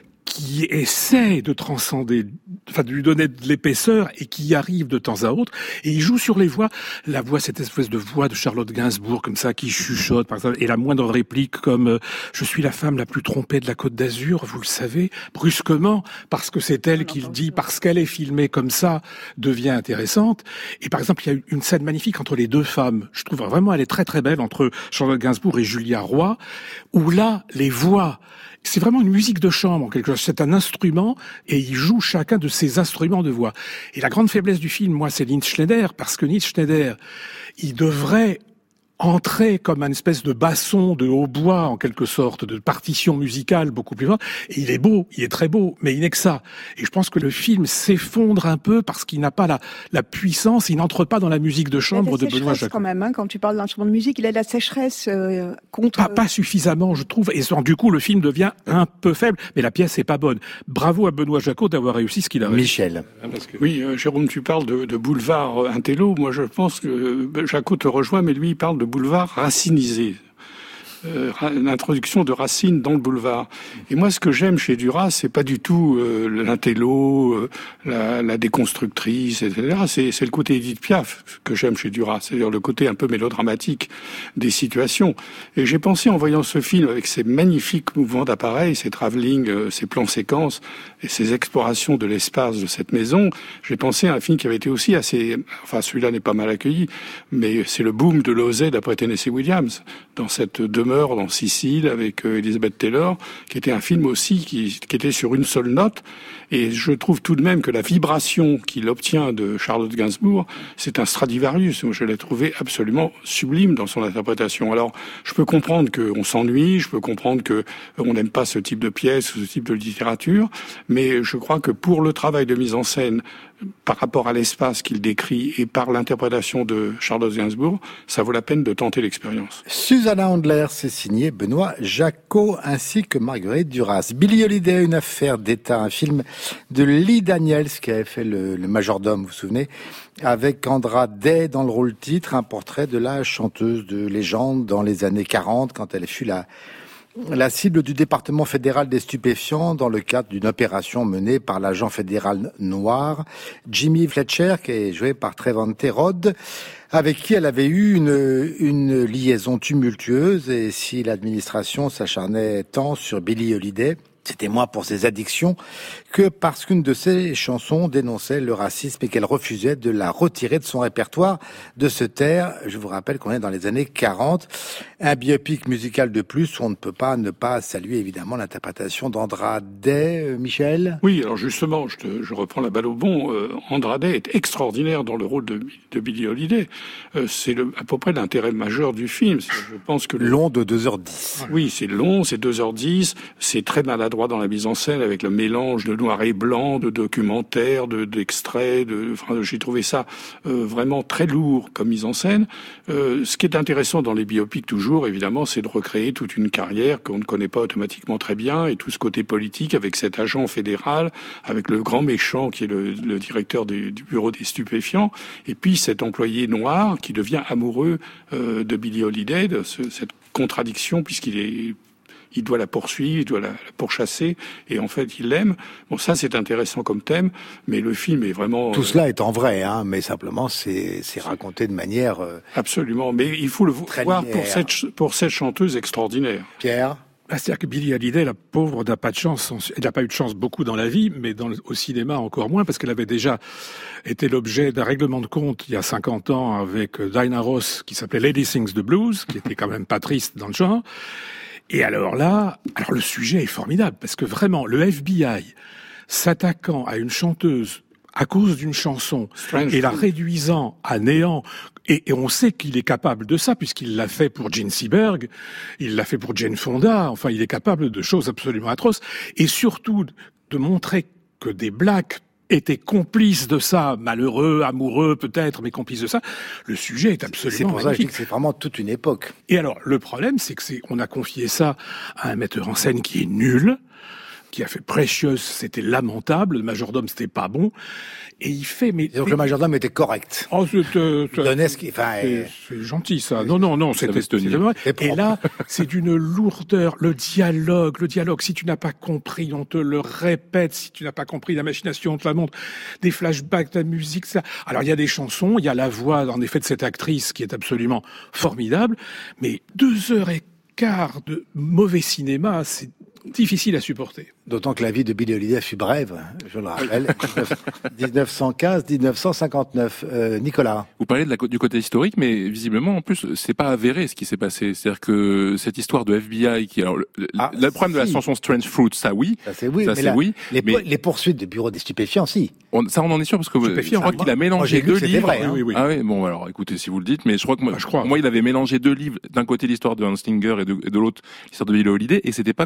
S5: qui essaie de transcender, enfin de lui donner de l'épaisseur et qui y arrive de temps à autre. Et il joue sur les voix, la voix, cette espèce de voix de Charlotte Gainsbourg, comme ça, qui chuchote, par exemple, et la moindre réplique comme euh, « Je suis la femme la plus trompée de la Côte d'Azur, vous le savez », brusquement, parce que c'est elle qui le dit, parce qu'elle est filmée comme ça, devient intéressante. Et par exemple, il y a une scène magnifique entre les deux femmes. Je trouve vraiment, elle est très très belle, entre Charlotte Gainsbourg et Julia Roy, où là, les voix... C'est vraiment une musique de chambre, en quelque chose. C'est un instrument, et ils jouent chacun de ces instruments de voix. Et la grande faiblesse du film, moi, c'est Nils Schneider, parce que Nils Schneider, il devrait entrer comme une espèce de basson de hautbois, en quelque sorte, de partition musicale beaucoup plus forte. Et il est beau, il est très beau, mais il n'est que ça. Et je pense que le film s'effondre un peu parce qu'il n'a pas la, la puissance, il n'entre pas dans la musique de chambre de Benoît Jacot.
S2: Quand même, hein, quand tu parles d'instrument de musique, il a de la sécheresse euh, contre...
S5: Pas, pas suffisamment, je trouve. Et du coup, le film devient un peu faible, mais la pièce n'est pas bonne. Bravo à Benoît Jacot d'avoir réussi ce qu'il a réussi.
S1: Michel.
S3: Parce que... Oui, euh, Jérôme, tu parles de, de boulevard intello. Moi, je pense que Jacot te rejoint, mais lui, il parle de boulevard racinisé. euh, l'introduction de Racine dans le boulevard. Et moi, ce que j'aime chez Duras, c'est pas du tout euh, l'intello, euh, la, la déconstructrice, et cetera. C'est, c'est le côté Édith Piaf que j'aime chez Duras, c'est-à-dire le côté un peu mélodramatique des situations. Et j'ai pensé, en voyant ce film, avec ses magnifiques mouvements d'appareil, ses travelling, euh, ses plans séquences et ses explorations de l'espace de cette maison, j'ai pensé à un film qui avait été aussi assez... Enfin, celui-là n'est pas mal accueilli, mais c'est le boom de l'O Z d'après Tennessee Williams, dans cette demeure dans Sicile avec euh, Elizabeth Taylor, qui était un film aussi qui, qui était sur une seule note. Et je trouve tout de même que la vibration qu'il obtient de Charlotte Gainsbourg, c'est un Stradivarius. Je l'ai trouvé absolument sublime dans son interprétation. Alors, je peux comprendre qu'on s'ennuie, je peux comprendre qu'on n'aime pas ce type de pièce, ce type de littérature, mais je crois que pour le travail de mise en scène, par rapport à l'espace qu'il décrit et par l'interprétation de Charlotte Gainsbourg, ça vaut la peine de tenter l'expérience.
S1: Susanna Handler, c'est signé Benoît Jacquot ainsi que Marguerite Duras. Billie Holiday, une affaire d'État, un film de Lee Daniels qui avait fait le, le majordome, vous vous souvenez, avec Andra Day dans le rôle titre, un portrait de la chanteuse de légende dans les années quarante quand elle fut la La cible du département fédéral des stupéfiants dans le cadre d'une opération menée par l'agent fédéral noir Jimmy Fletcher, qui est joué par Trevante Rhodes, avec qui elle avait eu une, une liaison tumultueuse. Et si l'administration s'acharnait tant sur Billie Holiday, c'était moins pour ses addictions que parce qu'une de ses chansons dénonçait le racisme et qu'elle refusait de la retirer de son répertoire, de se taire. Je vous rappelle qu'on est dans les années quarante. Un biopic musical de plus où on ne peut pas ne pas saluer évidemment l'interprétation d'Andra Day. Euh, Michel ?
S3: Oui, alors justement, je, te, je reprends la balle au bon. Euh, Andra Day est extraordinaire dans le rôle de, de Billie Holiday. Euh, c'est le, à peu près l'intérêt majeur du film. C'est, je pense que le...
S1: Long de deux heures dix.
S3: Oui, c'est long, c'est deux heures dix. C'est très maladroit dans la mise en scène avec le mélange de noir et blanc, de documentaires, de, d'extraits. De, enfin, j'ai trouvé ça euh, vraiment très lourd comme mise en scène. Euh, ce qui est intéressant dans les biopics toujours, évidemment, c'est de recréer toute une carrière qu'on ne connaît pas automatiquement très bien et tout ce côté politique avec cet agent fédéral, avec le grand méchant qui est le, le directeur du, du bureau des stupéfiants, et puis cet employé noir qui devient amoureux euh, de Billie Holiday, de ce, cette contradiction puisqu'il est il doit la poursuivre, il doit la, la pourchasser, et en fait, il l'aime. Bon, ça, c'est intéressant comme thème, mais le film est vraiment...
S1: Tout cela est en vrai, hein, mais simplement, c'est, c'est raconté de manière... Euh,
S3: Absolument, mais il faut le voir pour cette, pour cette chanteuse extraordinaire.
S1: Pierre ?
S5: C'est-à-dire que Billie Holiday, la pauvre, n'a pas de chance. Elle n'a pas eu de chance beaucoup dans la vie, mais dans le, au cinéma encore moins, parce qu'elle avait déjà été l'objet d'un règlement de compte il y a cinquante ans avec Diana Ross, qui s'appelait Lady Sings the Blues, qui était quand même pas triste dans le genre. Et alors là, alors le sujet est formidable, parce que vraiment, le F B I s'attaquant à une chanteuse à cause d'une chanson Strange et la réduisant à néant, et, et on sait qu'il est capable de ça, puisqu'il l'a fait pour Gene Seberg, il l'a fait pour Jane Fonda, enfin il est capable de choses absolument atroces, et surtout de montrer que des blacks étaient complices de ça, malheureux, amoureux peut-être, mais complices de ça. Le sujet est absolument
S1: c'est pour
S5: magnifique.
S1: Ça que je dis que c'est vraiment toute une époque.
S5: Et alors, le problème, c'est que c'est, on a confié ça à un metteur en scène qui est nul, qui a fait Precious, c'était lamentable, le majordome, c'était pas bon, et il fait... mais
S1: donc le majordome était correct.
S5: Oh, c'était...
S1: Il donnait ce qui... Enfin,
S5: c'est, c'est gentil, ça. Non, non, non, c'était... c'était et là, c'est d'une lourdeur. Le dialogue, le dialogue, si tu n'as pas compris, on te le répète. Si tu n'as pas compris, la machination, on te la montre. Des flashbacks, de la musique, ça... Alors, il y a des chansons, il y a la voix, en effet, de cette actrice qui est absolument formidable, mais deux heures et quart de mauvais cinéma, c'est difficile à supporter.
S1: D'autant que la vie de Billie Holiday fut brève, je le rappelle, dix-neuf cent quinze à dix-neuf cent cinquante-neuf. Euh, Nicolas.
S4: Vous parlez de la, du côté historique, mais visiblement, en plus, c'est pas avéré ce qui s'est passé. C'est-à-dire que cette histoire de F B I, qui, alors, le, ah, le problème si. de la chanson Strange Fruit, ça oui,
S1: ça c'est oui,
S4: ça
S1: mais
S4: c'est
S1: la,
S4: oui.
S1: Les,
S4: mais
S1: les poursuites du bureau des stupéfiants, si.
S4: On, ça, on en est sûr parce que je crois qu'il a mélangé
S1: moi,
S4: deux livres.
S1: Vrai, hein.
S5: oui, oui.
S4: Ah oui, bon, alors, écoutez, si vous le dites, mais je crois que moi,
S5: ah, je crois.
S4: moi il avait mélangé deux livres, d'un côté l'histoire de Hans Stinger et de, et de l'autre l'histoire de Billie Holiday, et c'était pas complètement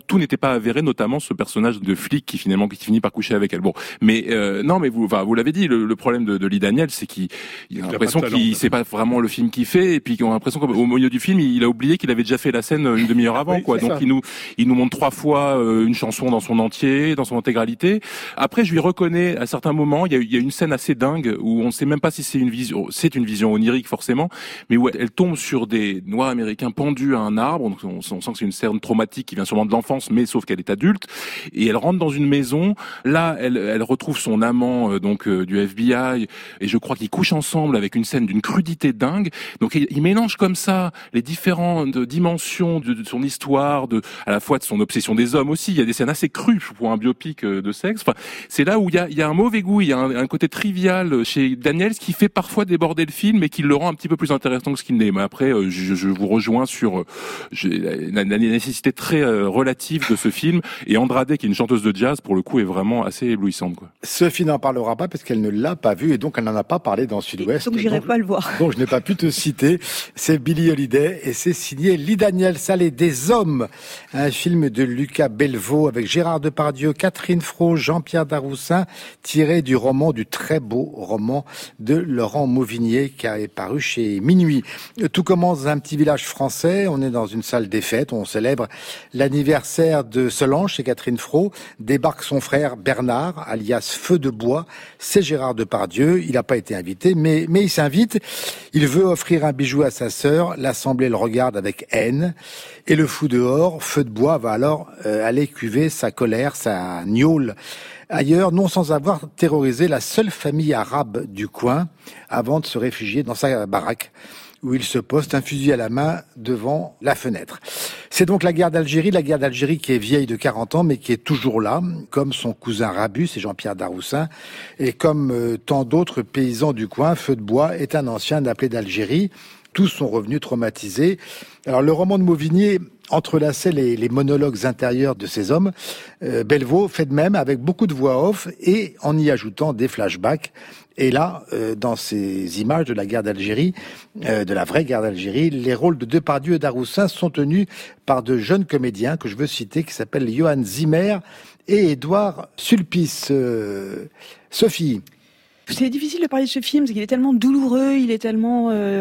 S4: tout n'était pas avéré, notamment ce personnage de flic qui finalement qui finit par coucher avec elle. Bon, mais euh, non, mais vous, enfin, vous l'avez dit, le, le problème de, de Lee Daniels, c'est qu'il il a l'impression qu'il c'est pas vraiment le film qu'il fait, et puis qu'on a l'impression qu'au milieu du film, il a oublié qu'il avait déjà fait la scène une demi-heure avant, oui, quoi. Donc ça. il nous il nous montre trois fois euh, une chanson dans son entier, dans son intégralité. Après, je lui reconnais à certains moments, il y a, il y a une scène assez dingue où on ne sait même pas si c'est une vision, c'est une vision onirique forcément, mais où elle, elle tombe sur des Noirs américains pendus à un arbre. Donc on, on sent que c'est une scène traumatique qui vient sûrement de l'enfance, mais sauf qu'elle est adulte, et elle rentre dans une maison. Là, elle, elle retrouve son amant euh, donc euh, du F B I, et je crois qu'ils couchent ensemble avec une scène d'une crudité dingue. Donc il, il mélange comme ça les différentes dimensions de, de son histoire, de à la fois de son obsession des hommes aussi. Il y a des scènes assez crues pour un biopic de sexe. Enfin, c'est là où il y a, il y a un mauvais goût, il y a un, un côté trivial chez Daniels qui fait parfois déborder le film et qui le rend un petit peu plus intéressant que ce qu'il n'est. Mais après, je, je vous rejoins sur je, la, la nécessité très relative de ce film. Et Andrade, qui est une chanteuse de jazz, pour le coup, est vraiment assez éblouissante, quoi.
S1: Sophie n'en parlera pas parce qu'elle ne l'a pas vu et donc elle n'en a pas parlé dans Sud-Ouest.
S2: Donc j'irai pas le voir.
S1: Donc je n'ai pas pu te citer. C'est Billie Holiday et c'est signé Lee Daniels. Allez, Des hommes, un film de Lucas Belvaux avec Gérard Depardieu, Catherine Fro, Jean-Pierre Daroussin, tiré du roman, du très beau roman de Laurent Mauvignier qui est paru chez Minuit. Tout commence dans un petit village français. On est dans une salle des fêtes. On célèbre l'anniversaire de Solange chez Catherine Fro. Débarque son frère Bernard, alias Feu de Bois. C'est Gérard Depardieu. Il n'a pas été invité, mais, mais il s'invite. Il veut offrir un bijou à sa sœur. L'assemblée le regarde avec haine. Et le fou dehors, Feu de Bois, va alors euh, aller cuver sa colère, sa gnôle ailleurs, non sans avoir terrorisé la seule famille arabe du coin avant de se réfugier dans sa baraque où il se poste un fusil à la main devant la fenêtre. C'est donc la guerre d'Algérie, la guerre d'Algérie qui est vieille de quarante ans, mais qui est toujours là, comme son cousin Rabu, c'est Jean-Pierre Daroussin, et comme euh, tant d'autres paysans du coin. Feu de Bois est un ancien appelé d'Algérie. Tous sont revenus traumatisés. Alors le roman de Mauvignier entrelaçait les, les monologues intérieurs de ces hommes. Euh, Belvaux fait de même avec beaucoup de voix off et en y ajoutant des flashbacks. Et là, euh, dans ces images de la guerre d'Algérie, euh, de la vraie guerre d'Algérie, les rôles de Depardieu et Daroussin sont tenus par de jeunes comédiens que je veux citer, qui s'appellent Johan Zimmer et Édouard Sulpice. Euh, Sophie.
S2: C'est difficile de parler de ce film parce qu'il est tellement douloureux, il est tellement euh,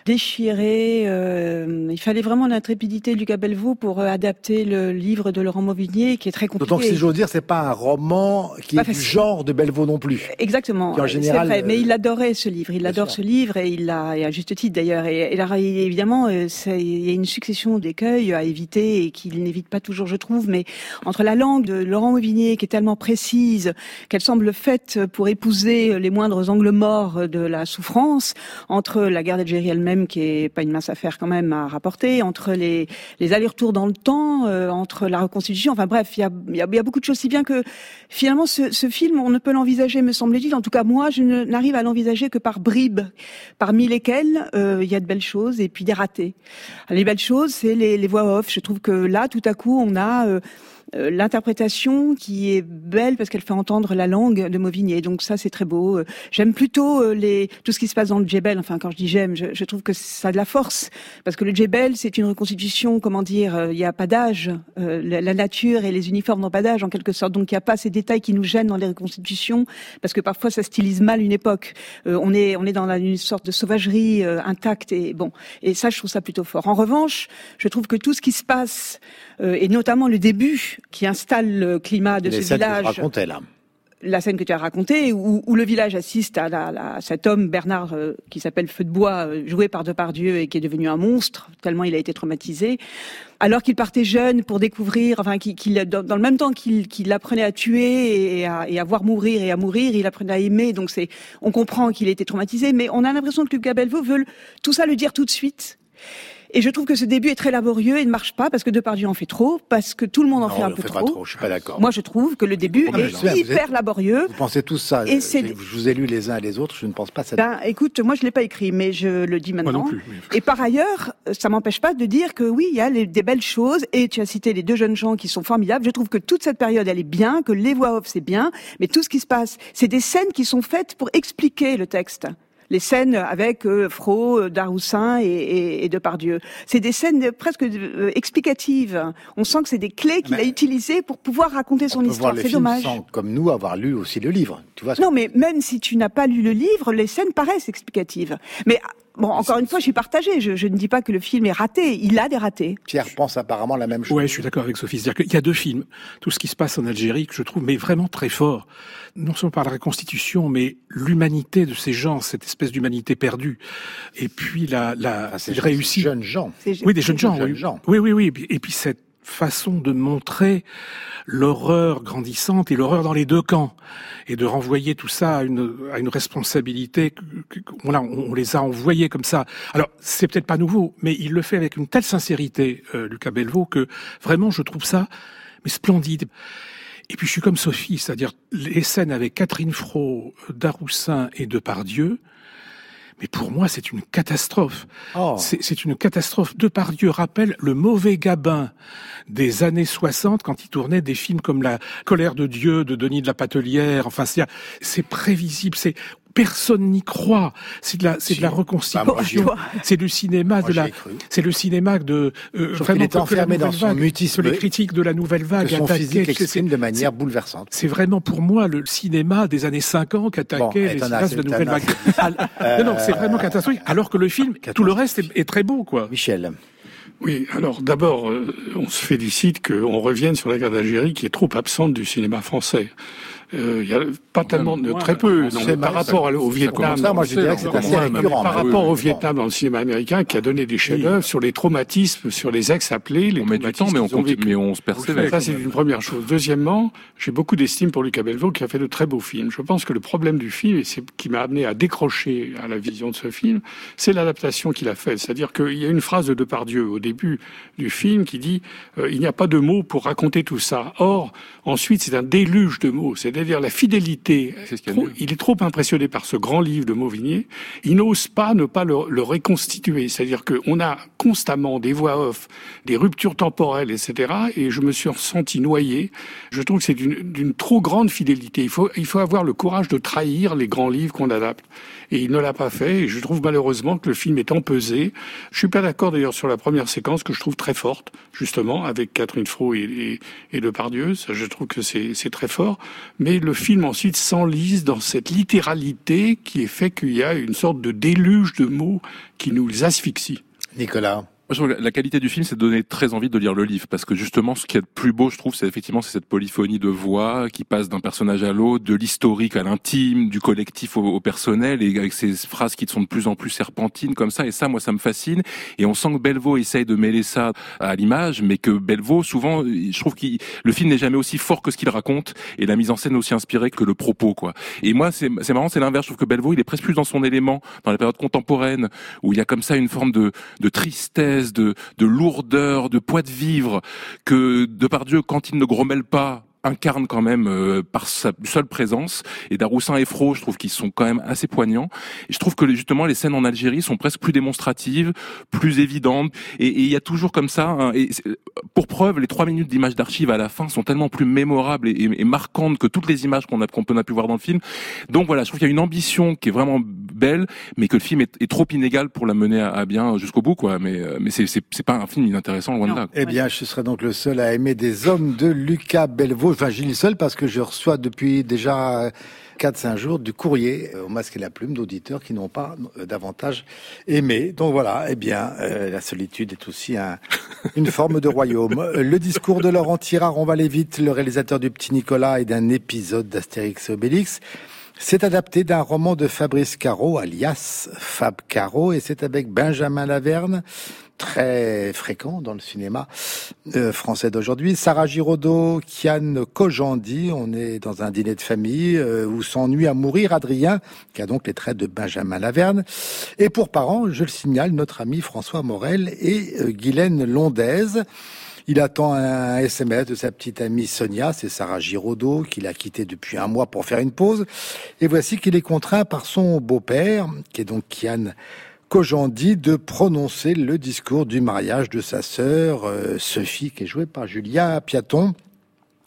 S2: déchiré. Euh, il fallait vraiment l'intrépidité de Lucas Belvaux pour euh, adapter le livre de Laurent Mauvignier, qui est très compliqué.
S1: D'autant que si j'ose dire, c'est pas un roman qui
S2: pas
S1: est
S2: facile.
S1: Du genre de Belvaux non plus.
S2: Exactement.
S1: Qui, en général,
S2: c'est vrai, mais
S1: euh,
S2: il adorait ce livre. Il adore
S1: sûr.
S2: ce livre et il l'a, et à juste titre d'ailleurs. Et, et là, évidemment, c'est, il y a une succession d'écueils à éviter et qu'il n'évite pas toujours, je trouve. Mais entre la langue de Laurent Mauvignier, qui est tellement précise, qu'elle semble faite pour épouser les moindres angles morts de la souffrance, entre la guerre d'Algérie elle-même, qui est pas une mince affaire quand même à rapporter, entre les, les allers-retours dans le temps, euh, entre la reconstitution, enfin bref, il y a, y, a, y a beaucoup de choses, si bien que finalement ce, ce film, on ne peut l'envisager, me semble-t-il, en tout cas moi, je ne, n'arrive à l'envisager que par bribes, parmi lesquelles euh, il y a de belles choses et puis des ratés. Les belles choses, c'est les, les voix off. Je trouve que là, tout à coup, on a... Euh, Euh, l'interprétation qui est belle parce qu'elle fait entendre la langue de Mauvignier. Donc ça, c'est très beau. Euh, j'aime plutôt euh, les tout ce qui se passe dans le Djebel. Enfin, quand je dis j'aime, je, je trouve que ça a de la force parce que le Djebel, c'est une reconstitution, comment dire, il euh, n'y a pas d'âge. Euh, la, la nature et les uniformes n'ont pas d'âge en quelque sorte. Donc il n'y a pas ces détails qui nous gênent dans les reconstitutions parce que parfois ça stylise mal une époque. Euh, on est on est dans la, une sorte de sauvagerie euh, intacte et bon. Et ça, je trouve ça plutôt fort. En revanche, je trouve que tout ce qui se passe euh, et notamment le début qui installe le climat de
S1: les
S2: ce village.
S1: Que je racontais, là.
S2: La scène que tu as racontée, où, où le village assiste à, la, la, cet homme, Bernard, euh, qui s'appelle Feu de Bois, euh, joué par Depardieu et qui est devenu un monstre, tellement il a été traumatisé. Alors qu'il partait jeune pour découvrir, enfin, qu'il, qu'il, dans, dans le même temps qu'il, qu'il apprenait à tuer et à, et à voir mourir et à mourir, il apprenait à aimer. Donc c'est, on comprend qu'il a été traumatisé, mais on a l'impression que Lucas Belvaux veut tout ça le dire tout de suite. Et je trouve que ce début est très laborieux et ne marche pas parce que Depardieu en fait trop, parce que tout le monde en
S1: non,
S2: fait un
S1: on
S2: peu
S1: fait
S2: trop.
S1: Pas trop. Je suis pas d'accord.
S2: Moi, je trouve que le début
S1: non,
S2: est
S1: sais,
S2: hyper
S1: êtes,
S2: laborieux.
S1: Vous pensez tous ça.
S2: Et c'est...
S1: Je vous ai lu les uns et les autres. Je ne pense pas ça.
S2: Ben, écoute, moi, je l'ai pas écrit, mais je le dis maintenant.
S5: Moi non plus.
S2: Et par ailleurs, ça m'empêche pas de dire que oui, il y a les, des belles choses. Et tu as cité les deux jeunes gens qui sont formidables. Je trouve que toute cette période, elle est bien, que les voix off, c'est bien, mais tout ce qui se passe, c'est des scènes qui sont faites pour expliquer le texte. les scènes avec euh, Frot, Daroussin et, et, et Depardieu. C'est des scènes presque euh, explicatives. On sent que c'est des clés qu'il mais a utilisées pour pouvoir raconter son histoire. C'est dommage.
S1: Sans, comme nous, avoir lu aussi le livre. Tu vois.
S2: Non, mais même si tu n'as pas lu le livre, les scènes paraissent explicatives. Mais bon, encore une fois, je suis partagée. Je, je ne dis pas que le film est raté. Il a des ratés.
S1: Pierre pense apparemment la même chose.
S5: Ouais, je suis d'accord avec Sophie. C'est-à-dire qu'il y a deux films. Tout ce qui se passe en Algérie, que je trouve, mais vraiment très fort. Non seulement par la reconstitution, mais l'humanité de ces gens, cette espèce d'humanité perdue. Et puis la, la,
S1: enfin,
S5: il réussit.
S1: Des jeunes gens.
S5: Oui, des jeunes gens.
S1: Jeunes
S5: oui.
S1: gens.
S5: oui, oui, oui. Et puis cette façon de montrer l'horreur grandissante et l'horreur dans les deux camps, et de renvoyer tout ça à une, à une responsabilité que, que, voilà, on, on les a envoyés comme ça. Alors, c'est peut-être pas nouveau, mais il le fait avec une telle sincérité, euh, Lucas Bellevaux, que vraiment, je trouve ça mais splendide. Et puis, je suis comme Sophie, c'est-à-dire les scènes avec Catherine Frot, Daroussin et Depardieu, mais pour moi, c'est une catastrophe. Oh. C'est, c'est une catastrophe. Depardieu rappelle le mauvais Gabin des années soixante, quand il tournait des films comme La colère de Dieu de Denis de la Patelière. Enfin, c'est, c'est prévisible. C'est personne n'y croit. C'est de la, c'est de la reconstitution. Bah, c'est du cinéma moi, de la, c'est le cinéma de,
S1: euh, vraiment, il était enfermé dans son mutisme.
S5: Que les critiques de la nouvelle vague
S1: que son
S5: attaquaient,
S1: physique exprime de manière c'est, bouleversante.
S5: C'est vraiment pour moi le cinéma des années cinquante qui attaquait bon, les cinéastes de la nouvelle vague. euh, non, non, c'est vraiment catastrophique. Alors que le film, tout le reste est, est très beau, quoi.
S1: Michel.
S3: Oui, alors d'abord, euh, on se félicite qu'on revienne sur la guerre d'Algérie qui est trop absente du cinéma français. Il euh, y a pas tellement de très peu non, par rapport ça, au Vietnam.
S1: Ça, moi, je dirais que c'est assez récurrent.
S3: Par rapport au Vietnam dans le cinéma américain, qui a donné des chefs-d'œuvre oui. sur les traumatismes, sur les ex-appelés, les
S4: on met du temps, mais on continue, mais on se persévère.
S3: Ça, c'est une première chose. Deuxièmement, j'ai beaucoup d'estime pour Lucas Bellevaux, qui a fait de très beaux films. Je pense que le problème du film, et c'est qui m'a amené à décrocher à la vision de ce film, c'est l'adaptation qu'il a faite. C'est-à-dire qu'il y a une phrase de Depardieu au début du film qui dit euh, il n'y a pas de mots pour raconter tout ça. Or, ensuite, c'est un déluge de mots. C'est-à-dire la fidélité. C'est ce trop, il est trop impressionné par ce grand livre de Mauvigné. Il n'ose pas ne pas le, le reconstituer. C'est-à-dire qu'on a constamment des voix off, des ruptures temporelles, et cetera. Et je me suis ressenti noyé. Je trouve que c'est d'une, d'une trop grande fidélité. Il faut, il faut avoir le courage de trahir les grands livres qu'on adapte. Et il ne l'a pas fait. Et je trouve malheureusement que le film est empesé. Je suis pas d'accord d'ailleurs sur la première séquence que je trouve très forte, justement, avec Catherine Frot et, et, et Depardieu. Ça, je trouve que c'est, c'est très fort. Mais le film ensuite s'enlise dans cette littéralité qui est fait qu'il y a une sorte de déluge de mots qui nous asphyxie.
S1: Nicolas.
S4: La qualité du film, c'est de donner très envie de lire le livre, parce que justement, ce qui est le plus beau, je trouve, c'est effectivement c'est cette polyphonie de voix qui passe d'un personnage à l'autre, de l'historique à l'intime, du collectif au, au personnel, et avec ces phrases qui sont de plus en plus serpentines comme ça. Et ça, moi, ça me fascine. Et on sent que Bellevaux essaye de mêler ça à l'image, mais que Bellevaux, souvent, je trouve que le film n'est jamais aussi fort que ce qu'il raconte, et la mise en scène aussi inspirée que le propos, quoi. Et moi, c'est, c'est marrant, c'est l'inverse. Je trouve que Bellevaux, il est presque plus dans son élément dans la période contemporaine, où il y a comme ça une forme de, de tristesse, de, de lourdeur, de poids de vivre, que Depardieu, quand il ne grommelle pas, incarne quand même euh, par sa seule présence. Et Daroussin et Frot, je trouve qu'ils sont quand même assez poignants. Et je trouve que justement les scènes en Algérie sont presque plus démonstratives, plus évidentes. Et il y a toujours comme ça. Hein, et pour preuve, les trois minutes d'images d'archives à la fin sont tellement plus mémorables et, et, et marquantes que toutes les images qu'on a qu'on a pu voir dans le film. Donc voilà, je trouve qu'il y a une ambition qui est vraiment belle, mais que le film est, est trop inégal pour la mener à, à bien jusqu'au bout, quoi. Mais mais c'est c'est, c'est pas un film inintéressant, loin de là.
S1: Eh bien, je serai donc le seul à aimer Des hommes de Lucas Bellevaux. Enfin, je dis le seul parce que je reçois depuis déjà quatre cinq jours du courrier au Masque et la Plume d'auditeurs qui n'ont pas davantage aimé. Donc voilà, eh bien, euh, la solitude est aussi un, une forme de royaume. Le discours de Laurent Tirard, on va aller vite, le réalisateur du Petit Nicolas et d'un épisode d'Astérix et Obélix. C'est adapté d'un roman de Fabrice Caro, alias Fab Caro, et c'est avec Benjamin Laverne, très fréquent dans le cinéma euh, français d'aujourd'hui. Sarah Giraudot, Kian Kojandi, on est dans un dîner de famille euh, où s'ennuie à mourir Adrien, qui a donc les traits de Benjamin Laverne. Et pour parents, je le signale, notre ami François Morel et euh, Guylaine Londaise. Il attend un S M S de sa petite amie Sonia, c'est Sarah Giraudot, qu'il a quitté depuis un mois pour faire une pause. Et voici qu'il est contraint par son beau-père, qui est donc Kian Kojandi, de prononcer le discours du mariage de sa sœur, euh, Sophie, qui est jouée par Julia Piaton.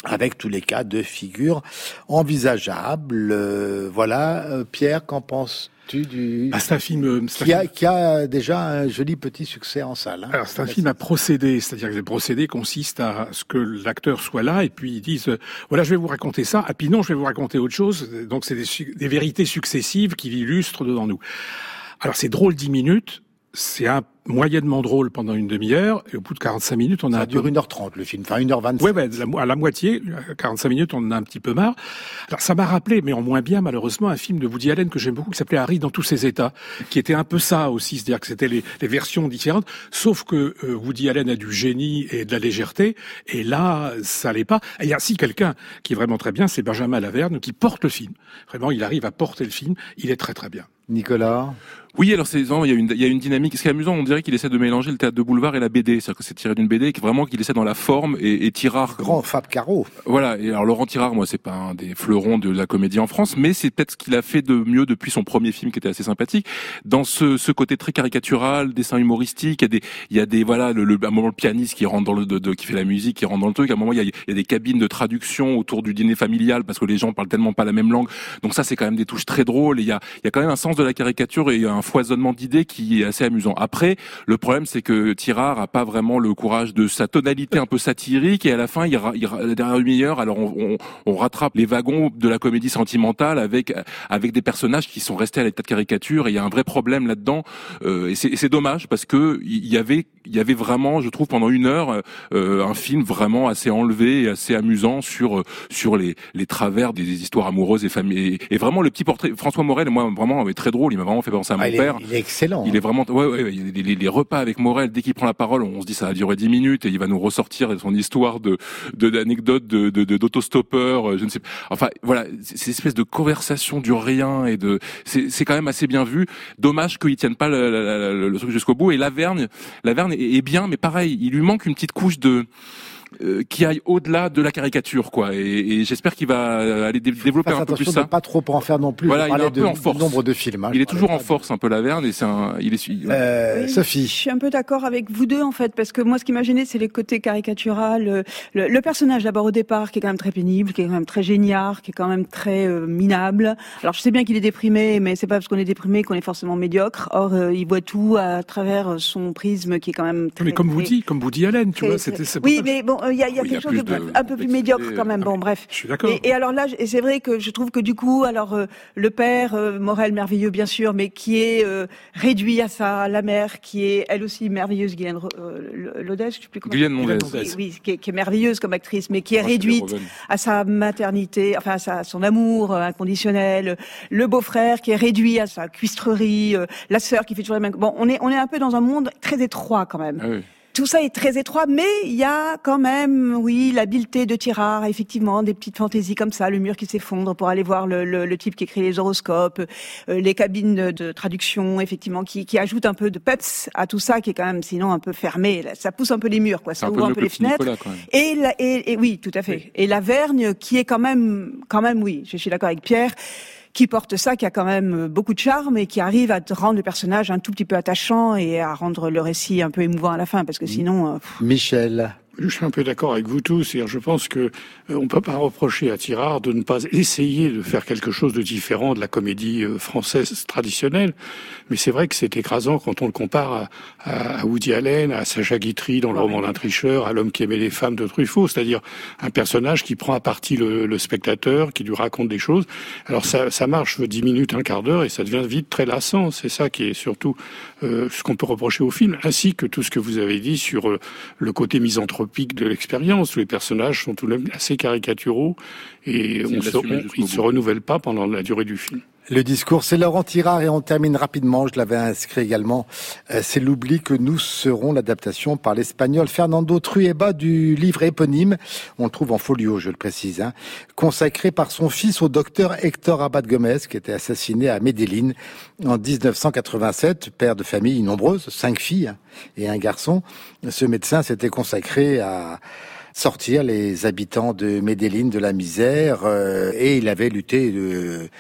S1: avec tous les cas de figure envisageables. Euh, voilà, euh, Pierre, qu'en penses-tu du...
S5: Ah, c'est un film c'est
S1: qui,
S5: un
S1: a,
S5: film...
S1: qui a déjà un joli petit succès en salle. Hein.
S5: Alors c'est un film à procédé, c'est-à-dire que le procédé consiste à ce que l'acteur soit là et puis ils disent euh, voilà je vais vous raconter ça, ah puis non je vais vous raconter autre chose. Donc c'est des, des vérités successives qui l'illustrent devant nous. Alors c'est drôle dix minutes, c'est un moyennement drôle pendant une demi-heure, et au bout de quarante-cinq minutes, on a...
S1: Ça dure
S5: peu...
S1: une heure trente, le film, enfin une heure vingt-cinq.
S5: Ouais, ouais, à la moitié, quarante-cinq minutes, on en a un petit peu marre. Alors, ça m'a rappelé, mais en moins bien, malheureusement, un film de Woody Allen que j'aime beaucoup, qui s'appelait Harry dans tous ses états, qui était un peu ça aussi, c'est-à-dire que c'était les, les versions différentes, sauf que euh, Woody Allen a du génie et de la légèreté, et là, ça l'est pas. Et il y a aussi quelqu'un qui est vraiment très bien, c'est Benjamin Laverne, qui porte le film. Vraiment, il arrive à porter le film, il est très très bien.
S1: Nicolas?
S4: Oui, alors c'est non, il y a une il y a une dynamique. Ce qui est amusant, on dirait qu'il essaie de mélanger le théâtre de boulevard et la B D, c'est-à-dire que c'est tiré d'une B D, qui vraiment qu'il essaie dans la forme et, et Tirard.
S1: Grand Fab Caro.
S4: Voilà. Et alors Laurent Tirard, moi, c'est pas un des fleurons de la comédie en France, mais c'est peut-être ce qu'il a fait de mieux depuis son premier film, qui était assez sympathique. Dans ce ce côté très caricatural, dessin humoristique, il y a des il y a des voilà le, le à un moment le pianiste qui rentre dans le de, de, qui fait la musique, qui rentre dans le truc. À un moment il y a il y a des cabines de traduction autour du dîner familial parce que les gens parlent tellement pas la même langue. Donc ça c'est quand même des touches très drôles. Et il y a il y a quand même un sens de la caricature et un foisonnement d'idées qui est assez amusant. Après, le problème, c'est que Tirard a pas vraiment le courage de sa tonalité un peu satirique, et à la fin, il, il la dernière demi-heure, alors on, on, on rattrape les wagons de la comédie sentimentale avec avec des personnages qui sont restés à l'état de caricature, et il y a un vrai problème là-dedans. Euh, et c'est, et c'est dommage parce que il y avait il y avait vraiment, je trouve, pendant une heure, euh, un film vraiment assez enlevé et assez amusant sur sur les les travers des, des histoires amoureuses et familles. Et, et vraiment le petit portrait, François Morel, moi vraiment, est très drôle. Il m'a vraiment fait penser à mon
S1: ah, il
S4: père.
S1: Est, il est excellent.
S4: Il est vraiment, ouais, ouais, les, les, les repas avec Morel, dès qu'il prend la parole, on se dit ça va durer dix minutes et il va nous ressortir son histoire de, de, d'anecdotes de, de, de, d'autostoppeurs, je ne sais pas. Enfin, voilà, c'est cette espèce de conversation du rien et de, c'est, c'est quand même assez bien vu. Dommage qu'ils tiennent pas le, le, le, le truc jusqu'au bout. Et Laverne, Laverne est, est bien, mais pareil, il lui manque une petite couche de, Euh, qui aille au-delà de la caricature, quoi. Et, et j'espère qu'il va aller dé- développer un peu plus ça.
S1: De pas trop en faire non plus.
S4: Voilà, il est un
S1: de,
S4: peu en force.
S1: Nombre de films. Hein,
S4: il est toujours en force, un peu Laverne, et c'est un. Il est.
S1: Euh,
S2: oui,
S1: Sophie.
S2: Je suis un peu d'accord avec vous deux en fait, parce que moi, ce qui m'a gêné, c'est les côtés caricatural. Le, le personnage d'abord au départ, qui est quand même très pénible, qui est quand même très génial, qui est quand même très euh, minable. Alors, je sais bien qu'il est déprimé, mais c'est pas parce qu'on est déprimé qu'on est forcément médiocre. Or, euh, il voit tout à travers son prisme, qui est quand même. Très,
S5: mais comme vous
S2: très,
S5: dites, comme Woody Allen, tu
S2: très,
S5: vois,
S2: très,
S5: c'était. C'est
S2: oui, mais bon, il euh, y a, y a
S4: oui,
S2: quelque
S4: y a
S2: chose de,
S4: de,
S2: un peu plus médiocre quand même.
S5: Ah,
S2: bon, bref.
S5: Je suis d'accord.
S2: Et, et alors là, et c'est vrai que je trouve que du coup, alors euh, le père euh, Morel merveilleux bien sûr, mais qui est euh, réduit à ça, la mère qui est elle aussi merveilleuse, Guylaine euh, Lodès, je sais plus comment.
S4: Guylaine Lodès.
S2: Oui, oui qui, est, qui est merveilleuse comme actrice, mais qui est réduite à sa maternité, enfin à, sa, à son amour euh, inconditionnel. Le beau-frère qui est réduit à sa cuistrerie, euh, la sœur qui fait toujours la même. Bon, on est on est un peu dans un monde très étroit quand même.
S4: Ah oui.
S2: Tout ça est très étroit, mais il y a quand même, oui, l'habileté de Tirard, effectivement, des petites fantaisies comme ça, le mur qui s'effondre pour aller voir le, le, le type qui écrit les horoscopes, euh, les cabines de, de traduction, effectivement, qui, qui ajoutent un peu de peps à tout ça, qui est quand même sinon un peu fermé. Ça pousse un peu les murs, quoi. Ça ouvre un peu les fenêtres.
S4: Nicolas, quand même.
S2: Et, la, et, et oui, tout à fait. Oui. Et Lavergne, qui est quand même, quand même, oui, je suis d'accord avec Pierre, qui porte ça, qui a quand même beaucoup de charme et qui arrive à rendre le personnage un tout petit peu attachant et à rendre le récit un peu émouvant à la fin, parce que sinon... Pff...
S1: Michel.
S3: Je suis un peu d'accord avec vous tous. C'est-à-dire, je pense que euh, on peut pas reprocher à Tirard de ne pas essayer de faire quelque chose de différent de la comédie euh, française traditionnelle. Mais c'est vrai que c'est écrasant quand on le compare à, à, à Woody Allen, à Sacha Guitry dans le roman d'un tricheur, à L'homme qui aimait les femmes de Truffaut. C'est-à-dire un personnage qui prend à partie le, le spectateur, qui lui raconte des choses. Alors ça, ça marche dix minutes, un quart d'heure, et ça devient vite très lassant. C'est ça qui est surtout euh, ce qu'on peut reprocher au film, ainsi que tout ce que vous avez dit sur euh, le côté misanthropique de l'expérience, où les personnages sont tout de même assez caricaturaux et on se, on, ils ne se renouvellent pas pendant la durée du film.
S1: Le discours, c'est Laurent Tirard, et on termine rapidement, je l'avais inscrit également, euh, c'est l'oubli que nous serons, l'adaptation par l'espagnol Fernando Trueba du livre éponyme, on le trouve en folio, je le précise, hein, consacré par son fils au docteur Héctor Abad Gomez, qui était assassiné à Medellín en dix-neuf cent quatre-vingt-sept, père de famille nombreuse, cinq filles et un garçon. Ce médecin s'était consacré à sortir les habitants de Medellín de la misère, euh, et il avait lutté de...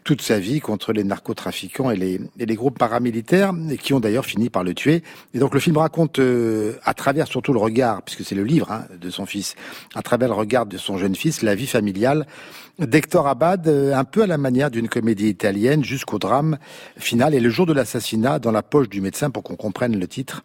S1: toute sa vie contre les narcotrafiquants et les, et les groupes paramilitaires, et qui ont d'ailleurs fini par le tuer. Et donc le film raconte, euh, à travers surtout le regard, puisque c'est le livre hein, de son fils, à travers le regard de son jeune fils, la vie familiale d'Hector Abad, un peu à la manière d'une comédie italienne, jusqu'au drame final. Et le jour de l'assassinat, dans la poche du médecin, pour qu'on comprenne le titre,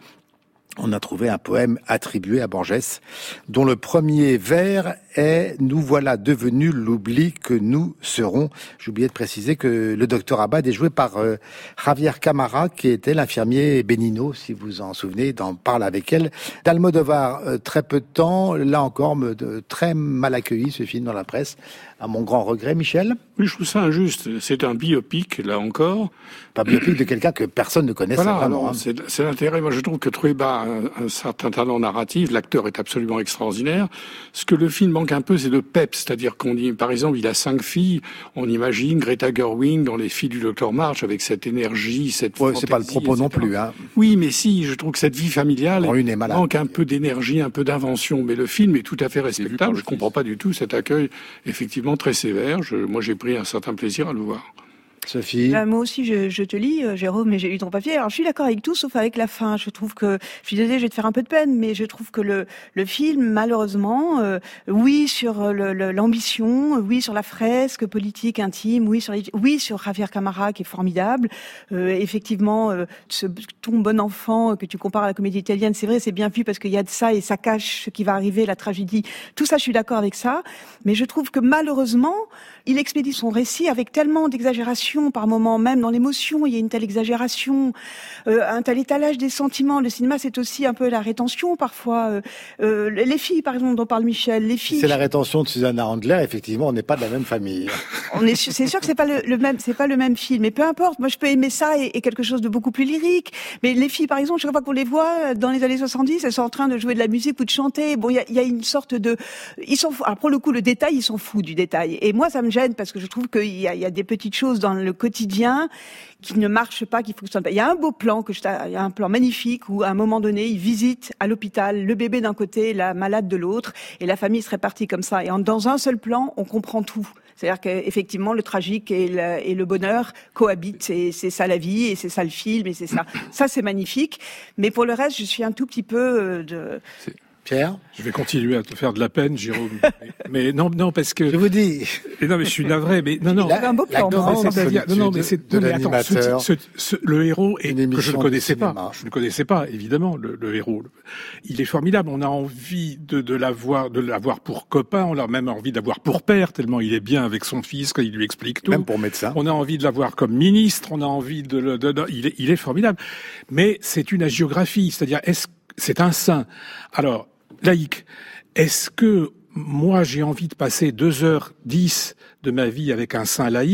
S1: on a trouvé un poème attribué à Borges, dont le premier vers est « Nous voilà devenus l'oubli que nous serons ». J'ai oublié de préciser que le docteur Abad est joué par euh, Javier Camara, qui était l'infirmier Benino, si vous en souvenez, d'en parle avec elle. D'Almodovar, euh, très peu de temps, là encore, me, de, très mal accueilli ce film dans la presse, à mon grand regret. Michel ?
S3: Oui, je trouve ça injuste. C'est un biopic, là encore.
S1: Pas biopic de quelqu'un que personne ne connaissait
S3: voilà,
S1: vraiment.
S3: Alors,
S1: hein.
S3: c'est, c'est l'intérêt. Moi, je trouve que Trueba a un, un certain talent narratif. L'acteur est absolument extraordinaire. Ce que le film manque un peu, c'est de pep. C'est-à-dire qu'on dit, par exemple, il a cinq filles. On imagine Greta Gerwig dans Les filles du docteur March avec cette énergie, cette
S1: ouais,
S3: fantaisie,
S1: c'est pas le propos
S3: et cetera.
S1: Non plus. Hein.
S3: Oui, mais si, je trouve que cette vie familiale
S1: malade,
S3: manque un peu d'énergie, un peu d'invention. Mais le film est tout à fait respectable. Je comprends pas du tout cet accueil, effectivement, très sévère. Je, moi, j'ai pris un certain plaisir à le voir.
S1: Sophie.
S2: Bah, moi aussi, je, je te lis, euh, Jérôme, mais j'ai lu ton papier. Alors, je suis d'accord avec tout, sauf avec la fin. Je trouve que, je suis désolée, je vais te faire un peu de peine, mais je trouve que le, le film, malheureusement, euh, oui sur le, le, l'ambition, oui sur la fresque politique intime, oui sur, les, oui sur Javier Camara qui est formidable. Euh, effectivement, euh, ce, ton bon enfant que tu compares à la comédie italienne, c'est vrai, c'est bien vu parce qu'il y a de ça et ça cache ce qui va arriver, la tragédie. Tout ça, je suis d'accord avec ça, mais je trouve que malheureusement, il expédie son récit avec tellement d'exagération par moment, même dans l'émotion, il y a une telle exagération, euh, un tel étalage des sentiments. Le cinéma, c'est aussi un peu la rétention parfois. Euh, euh, les filles, par exemple, dont parle Michel, les filles.
S1: C'est la rétention de Susanna Handler. Effectivement, on n'est pas de la même famille.
S2: On est, c'est sûr que c'est pas le, le même, c'est pas le même film. Mais peu importe. Moi, je peux aimer ça et, et quelque chose de beaucoup plus lyrique. Mais les filles, par exemple, chaque fois qu'on les voit dans les années soixante-dix, elles sont en train de jouer de la musique ou de chanter. Bon, il y a, y a une sorte de, ils sont, alors pour le coup, le détail, ils sont fous du détail. Et moi, ça me gêne parce que je trouve qu'il y a, y a des petites choses dans le quotidien qui ne marchent pas, qui fonctionnent pas. Il y a un beau plan que je, il y a un plan magnifique où à un moment donné, ils visitent à l'hôpital le bébé d'un côté, la malade de l'autre, et la famille se répartit comme ça. Et en, dans un seul plan, on comprend tout. C'est-à-dire qu'effectivement, le tragique et le, et le bonheur cohabitent. C'est, c'est ça la vie, et c'est ça le film, et c'est ça. Ça, c'est magnifique. Mais pour le reste, je suis un tout petit peu de...
S1: C'est... Pierre ?
S5: Je vais continuer à te faire de la peine, Jérôme. mais non, non, parce que...
S1: Je vous dis...
S5: Et non, mais je suis navré, mais non, non.
S2: La, un beau plan,
S5: non, c'est-à-dire, non, non, mais c'est...
S1: de
S5: non, mais attends, ce, ce, ce, le héros, est, que je ne connaissais pas, je ne connaissais pas, évidemment, le, le héros. Il est formidable, on a envie de, de l'avoir, de l'avoir pour copain, on a même envie d'avoir pour père, tellement il est bien avec son fils, quand il lui explique tout.
S1: Même pour médecin.
S5: On a envie de l'avoir comme ministre, on a envie de le... De, de, il, est, il est formidable. Mais c'est une hagiographie, c'est-à-dire, est-ce, c'est un saint. Alors, laïque, est-ce que moi j'ai envie de passer deux heures dix de ma vie avec un saint laïque ?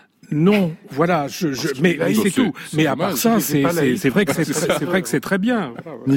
S5: Non, voilà, je, je mais, mais c'est tout. C'est mais à part ça, c'est, c'est, c'est vrai que c'est, c'est vrai que c'est très bien.
S1: Nicolas ?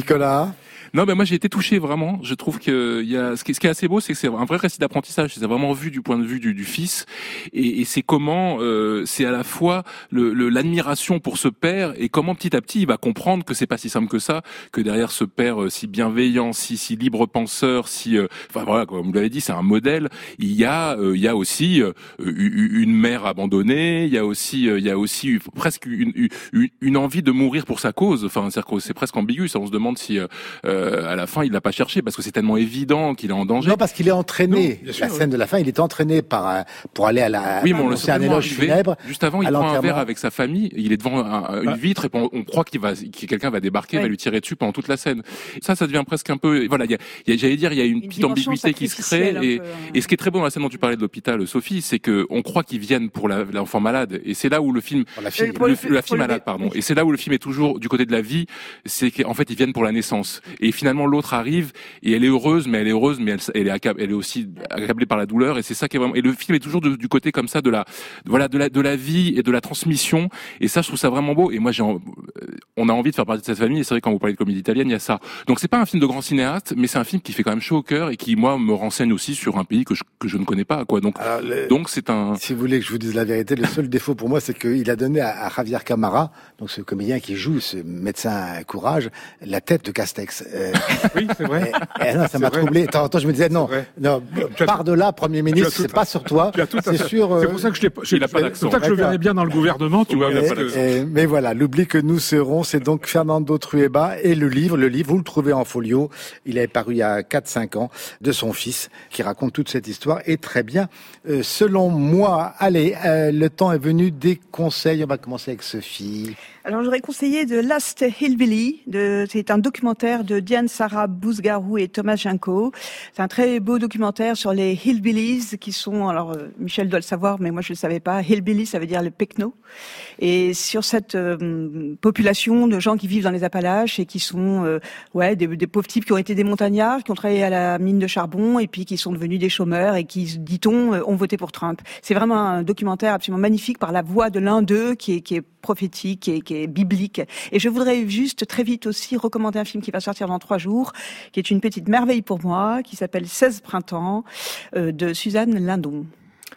S4: Non, ben moi j'ai été touché vraiment. Je trouve que il y a ce qui, ce qui est assez beau, c'est que c'est un vrai récit d'apprentissage. C'est vraiment vu du point de vue du, du fils, et, et c'est comment euh, c'est à la fois le, le, l'admiration pour ce père et comment petit à petit il va comprendre que c'est pas si simple que ça, que derrière ce père euh, si bienveillant, si si libre penseur, si euh, enfin voilà, comme vous l'avez dit, c'est un modèle. Il y a euh, il y a aussi euh, une mère abandonnée. Il y a aussi euh, il y a aussi presque une, une, une envie de mourir pour sa cause. Enfin, c'est, c'est presque ambigu. Ça, on se demande si euh, Euh, à la fin, il l'a pas cherché parce que c'est tellement évident qu'il est en danger.
S1: Non, parce qu'il est entraîné. Non, sûr, la scène oui. de la fin, il est entraîné par un, pour aller à la.
S4: Oui, mais on le
S1: sait un éloge funèbre.
S4: Juste avant, il prend un verre avec sa famille. Il est devant un, une vitre et on, on croit qu'il va, que quelqu'un va débarquer, oui. va lui tirer dessus pendant toute la scène. Ça, ça devient presque un peu. Voilà, il y a, il y a, j'allais dire, il y a une, une petite ambiguïté qui se crée. Et, peu, hein. et ce qui est très beau dans la scène dont tu parlais de l'hôpital, Sophie, c'est que on croit qu'ils viennent pour la, l'enfant malade, et c'est là où le film,
S1: la fille,
S4: le, le, la fille malade, pardon. Et c'est là où le film est toujours du côté de la vie, c'est qu'en fait ils viennent pour la naissance. Et finalement l'autre arrive et elle est heureuse, mais elle est heureuse, mais elle, elle est accablée, elle est aussi accablée par la douleur, et c'est ça qui est vraiment. Et le film est toujours de, du côté comme ça de la, voilà, de la, de la vie et de la transmission. Et ça, je trouve ça vraiment beau. Et moi, j'ai, on a envie de faire partie de cette famille. Et c'est vrai, quand vous parlez de comédie italienne, il y a ça. Donc c'est pas un film de grand cinéaste, mais c'est un film qui fait quand même chaud au cœur et qui, moi, me renseigne aussi sur un pays que je, que je ne connais pas, quoi. Donc, Alors, le, donc c'est un.
S1: Si vous voulez que je vous dise la vérité, le seul défaut pour moi, c'est qu'il a donné à, à Javier Camara, donc ce comédien qui joue ce médecin courage, la tête de Castex. Euh,
S5: oui, c'est vrai.
S1: Et, et non, ça
S5: c'est
S1: m'a
S5: vrai.
S1: troublé. De temps en temps, je me disais, non, non, par de là, Premier ministre, c'est pas sur toi.
S5: Tu as tout à
S1: c'est
S5: fait.
S1: sur. Euh,
S5: c'est pour ça que je l'ai pas.
S4: Il a pas d'accent.
S5: C'est pour ça que je le verrai bien dans le gouvernement, tu vois.
S1: Et, et, mais voilà, l'oubli que nous serons, c'est donc Fernando Trueba et le livre. Le livre, vous le trouvez en folio. Il est paru il y a quatre cinq ans, de son fils, qui raconte toute cette histoire. Et très bien, euh, selon moi. Allez, euh, le temps est venu des conseils. On va commencer avec Sophie.
S2: Alors, j'aurais conseillé The Last Hillbilly. De, c'est un documentaire de Diane Sarah Bousgarou et Thomas Janko. C'est un très beau documentaire sur les hillbillies qui sont, alors euh, Michel doit le savoir, mais moi je le savais pas. Hillbilly, ça veut dire le pecno. Et sur cette euh, population de gens qui vivent dans les Appalaches et qui sont, euh, ouais, des, des pauvres types qui ont été des montagnards, qui ont travaillé à la mine de charbon et puis qui sont devenus des chômeurs et qui, dit-on, euh, ont voté pour Trump. C'est vraiment un documentaire absolument magnifique par la voix de l'un d'eux qui est, qui est prophétique et qui est biblique. Et je voudrais juste très vite aussi recommander un film qui va sortir dans trois jours, qui est une petite merveille pour moi, qui s'appelle seize printemps, euh, de Suzanne Lindon.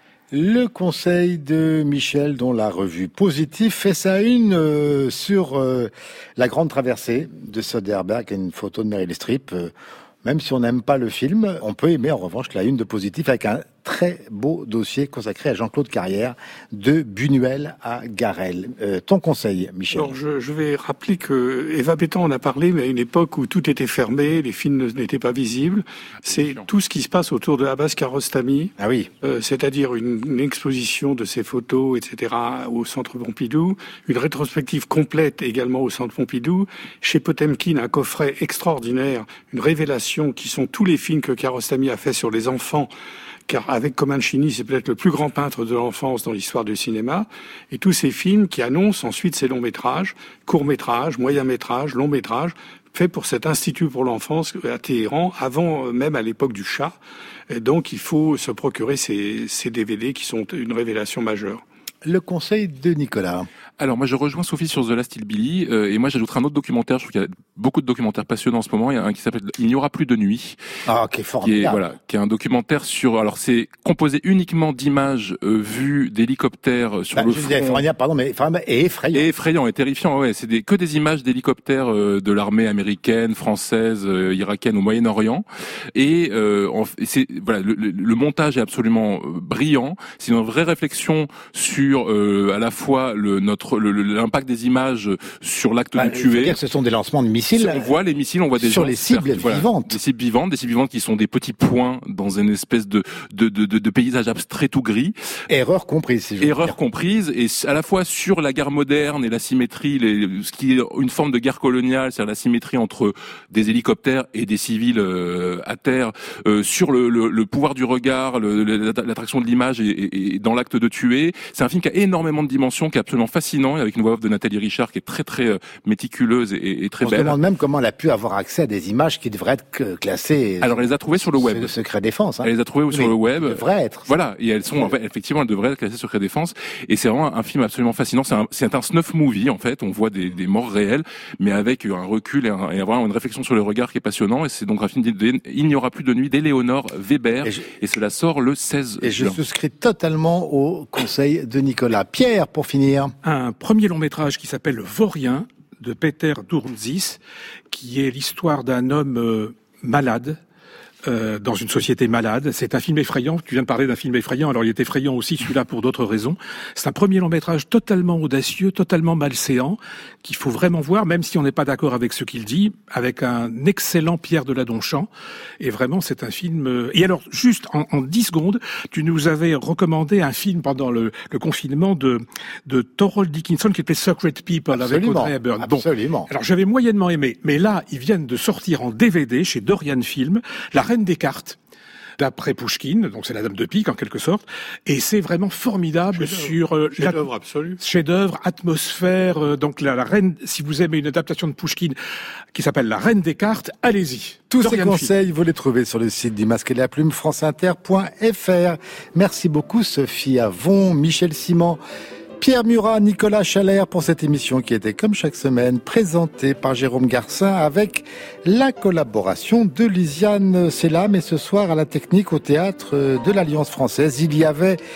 S1: Le conseil de Michel, dont la revue Positif fait sa une euh, sur euh, la grande traversée de Soderbergh, une photo de Meryl Streep. Euh, même si on n'aime pas le film, on peut aimer en revanche la une de Positif avec un très beau dossier consacré à Jean-Claude Carrière, de Buñuel à Garel. Euh, ton conseil, Michel?
S3: Alors, je, je vais rappeler que Eva Bétan en a parlé, mais à une époque où tout était fermé, les films n'étaient pas visibles. C'est tout ce qui se passe autour de Abbas Kiarostami.
S1: Ah oui.
S3: Euh, c'est-à-dire une, une exposition de ses photos, et cetera, au Centre Pompidou, une rétrospective complète également au Centre Pompidou. Chez Potemkin, un coffret extraordinaire, une révélation qui sont tous les films que Kiarostami a fait sur les enfants, car avec Comencini, c'est peut-être le plus grand peintre de l'enfance dans l'histoire du cinéma, et tous ces films qui annoncent ensuite ces longs métrages, courts métrages, moyens métrages, longs métrages, faits pour cet Institut pour l'enfance à Téhéran, avant même à l'époque du Shah. Et donc il faut se procurer ces, ces D V D qui sont une révélation majeure.
S1: Le conseil de Nicolas.
S4: Alors moi je rejoins Sophie sur The Last Hillbilly euh, et moi j'ajouterai un autre documentaire. Je trouve qu'il y a beaucoup de documentaires passionnants en ce moment. Il y a un qui s'appelle Il n'y aura plus de nuit.
S1: Ah, qui est formidable.
S4: Qui est, voilà, qui est un documentaire sur. Alors c'est composé uniquement d'images euh, vues d'hélicoptères sur
S1: bah,
S4: le
S1: je
S4: front.
S1: disais formidable, pardon, mais et effrayant.
S4: Et effrayant et terrifiant. Ouais, c'est des, que des images d'hélicoptères euh, de l'armée américaine, française, euh, irakienne au Moyen-Orient. Et euh, en, c'est voilà, le, le, le montage est absolument euh, brillant. C'est une vraie réflexion sur euh, à la fois le notre Le, le, l'impact des images sur l'acte bah, de tuer.
S1: C'est-à-dire que ce sont des lancements de missiles.
S4: On voit les missiles, on voit des
S1: sur
S4: gens
S1: les cibles
S4: faire,
S1: vivantes.
S4: Voilà, des cibles vivantes, des cibles vivantes qui sont des petits points dans une espèce de de de, de, de paysage abstrait tout gris.
S1: Erreur comprise. Si je
S4: Erreur dire. comprise, et à la fois sur la guerre moderne et la symétrie, les, ce qui est une forme de guerre coloniale, c'est-à-dire la symétrie entre des hélicoptères et des civils euh, à terre, euh, sur le, le, le pouvoir du regard, le, l'attraction de l'image et, et, et dans l'acte de tuer. C'est un film qui a énormément de dimensions, qui est absolument fascinant, avec une voix off de Nathalie Richard qui est très très méticuleuse et, et très
S1: On
S4: belle.
S1: On se demande même comment elle a pu avoir accès à des images qui devraient être classées.
S4: Alors elle les a trouvées sur le web.
S1: Secret défense. Hein.
S4: Elle les a trouvées
S1: oui,
S4: sur le web.
S1: Elles devraient être.
S4: Voilà, et elles sont en fait, effectivement, elles devraient être classées secret défense. Et c'est vraiment un film absolument fascinant. C'est un, c'est un snuff movie en fait. On voit des, des morts réelles, mais avec un recul et, un, et vraiment une réflexion sur le regard qui est passionnant. Et c'est donc un film de, Il n'y aura plus de nuit d'Éléonore Weber. Et, je, et cela sort le seize
S1: et
S4: juin.
S1: Je souscris totalement au conseil de Nicolas. Pierre, pour finir.
S5: Un premier long métrage qui s'appelle Vaurien, de Peter Dournzis, qui est l'histoire d'un homme euh, malade, Euh, dans une société malade. C'est un film effrayant. Tu viens de parler d'un film effrayant. Alors il est effrayant aussi, celui-là, pour d'autres raisons. C'est un premier long métrage totalement audacieux, totalement malséant, qu'il faut vraiment voir, même si on n'est pas d'accord avec ce qu'il dit, avec un excellent Pierre Deladonchamp. Et vraiment, c'est un film... Euh... Et alors, juste en, en dix secondes, tu nous avais recommandé un film pendant le, le confinement de, de Thorold Dickinson qui s'appelait Secret People.
S1: Absolument.
S5: Avec Audrey Hepburn.
S1: Absolument.
S5: Bon. Alors j'avais moyennement aimé. Mais là, ils viennent de sortir en D V D chez Dorian Film, La Reine des cartes, d'après Pouchkine, donc c'est la Dame de pique en quelque sorte, et c'est vraiment formidable sur euh,
S3: chef-d'œuvre absolu,
S5: chef-d'œuvre, atmosphère. Euh, donc la, la reine, si vous aimez une adaptation de Pouchkine qui s'appelle La Reine des cartes, allez-y.
S1: Tous
S5: Dorian
S1: ces conseils, Film. Vous les trouvez sur le site du Masque et la Plume, franceinter point f r. Merci beaucoup Sophie Avon, Michel Simon, Pierre Murat, Nicolas Chalère pour cette émission qui était comme chaque semaine présentée par Jérôme Garcin avec la collaboration de Lisiane Selam. Et ce soir à la technique au théâtre de l'Alliance française, il y avait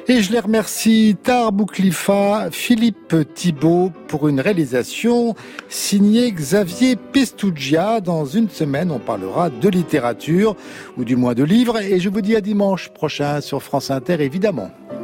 S1: Et je les remercie Tahar Bouklifa, Philippe Thibault pour une réalisation signée Xavier Pestougia. Dans une semaine, on parlera de littérature, ou du moins de livres. Et je vous dis à dimanche prochain sur France Inter, évidemment.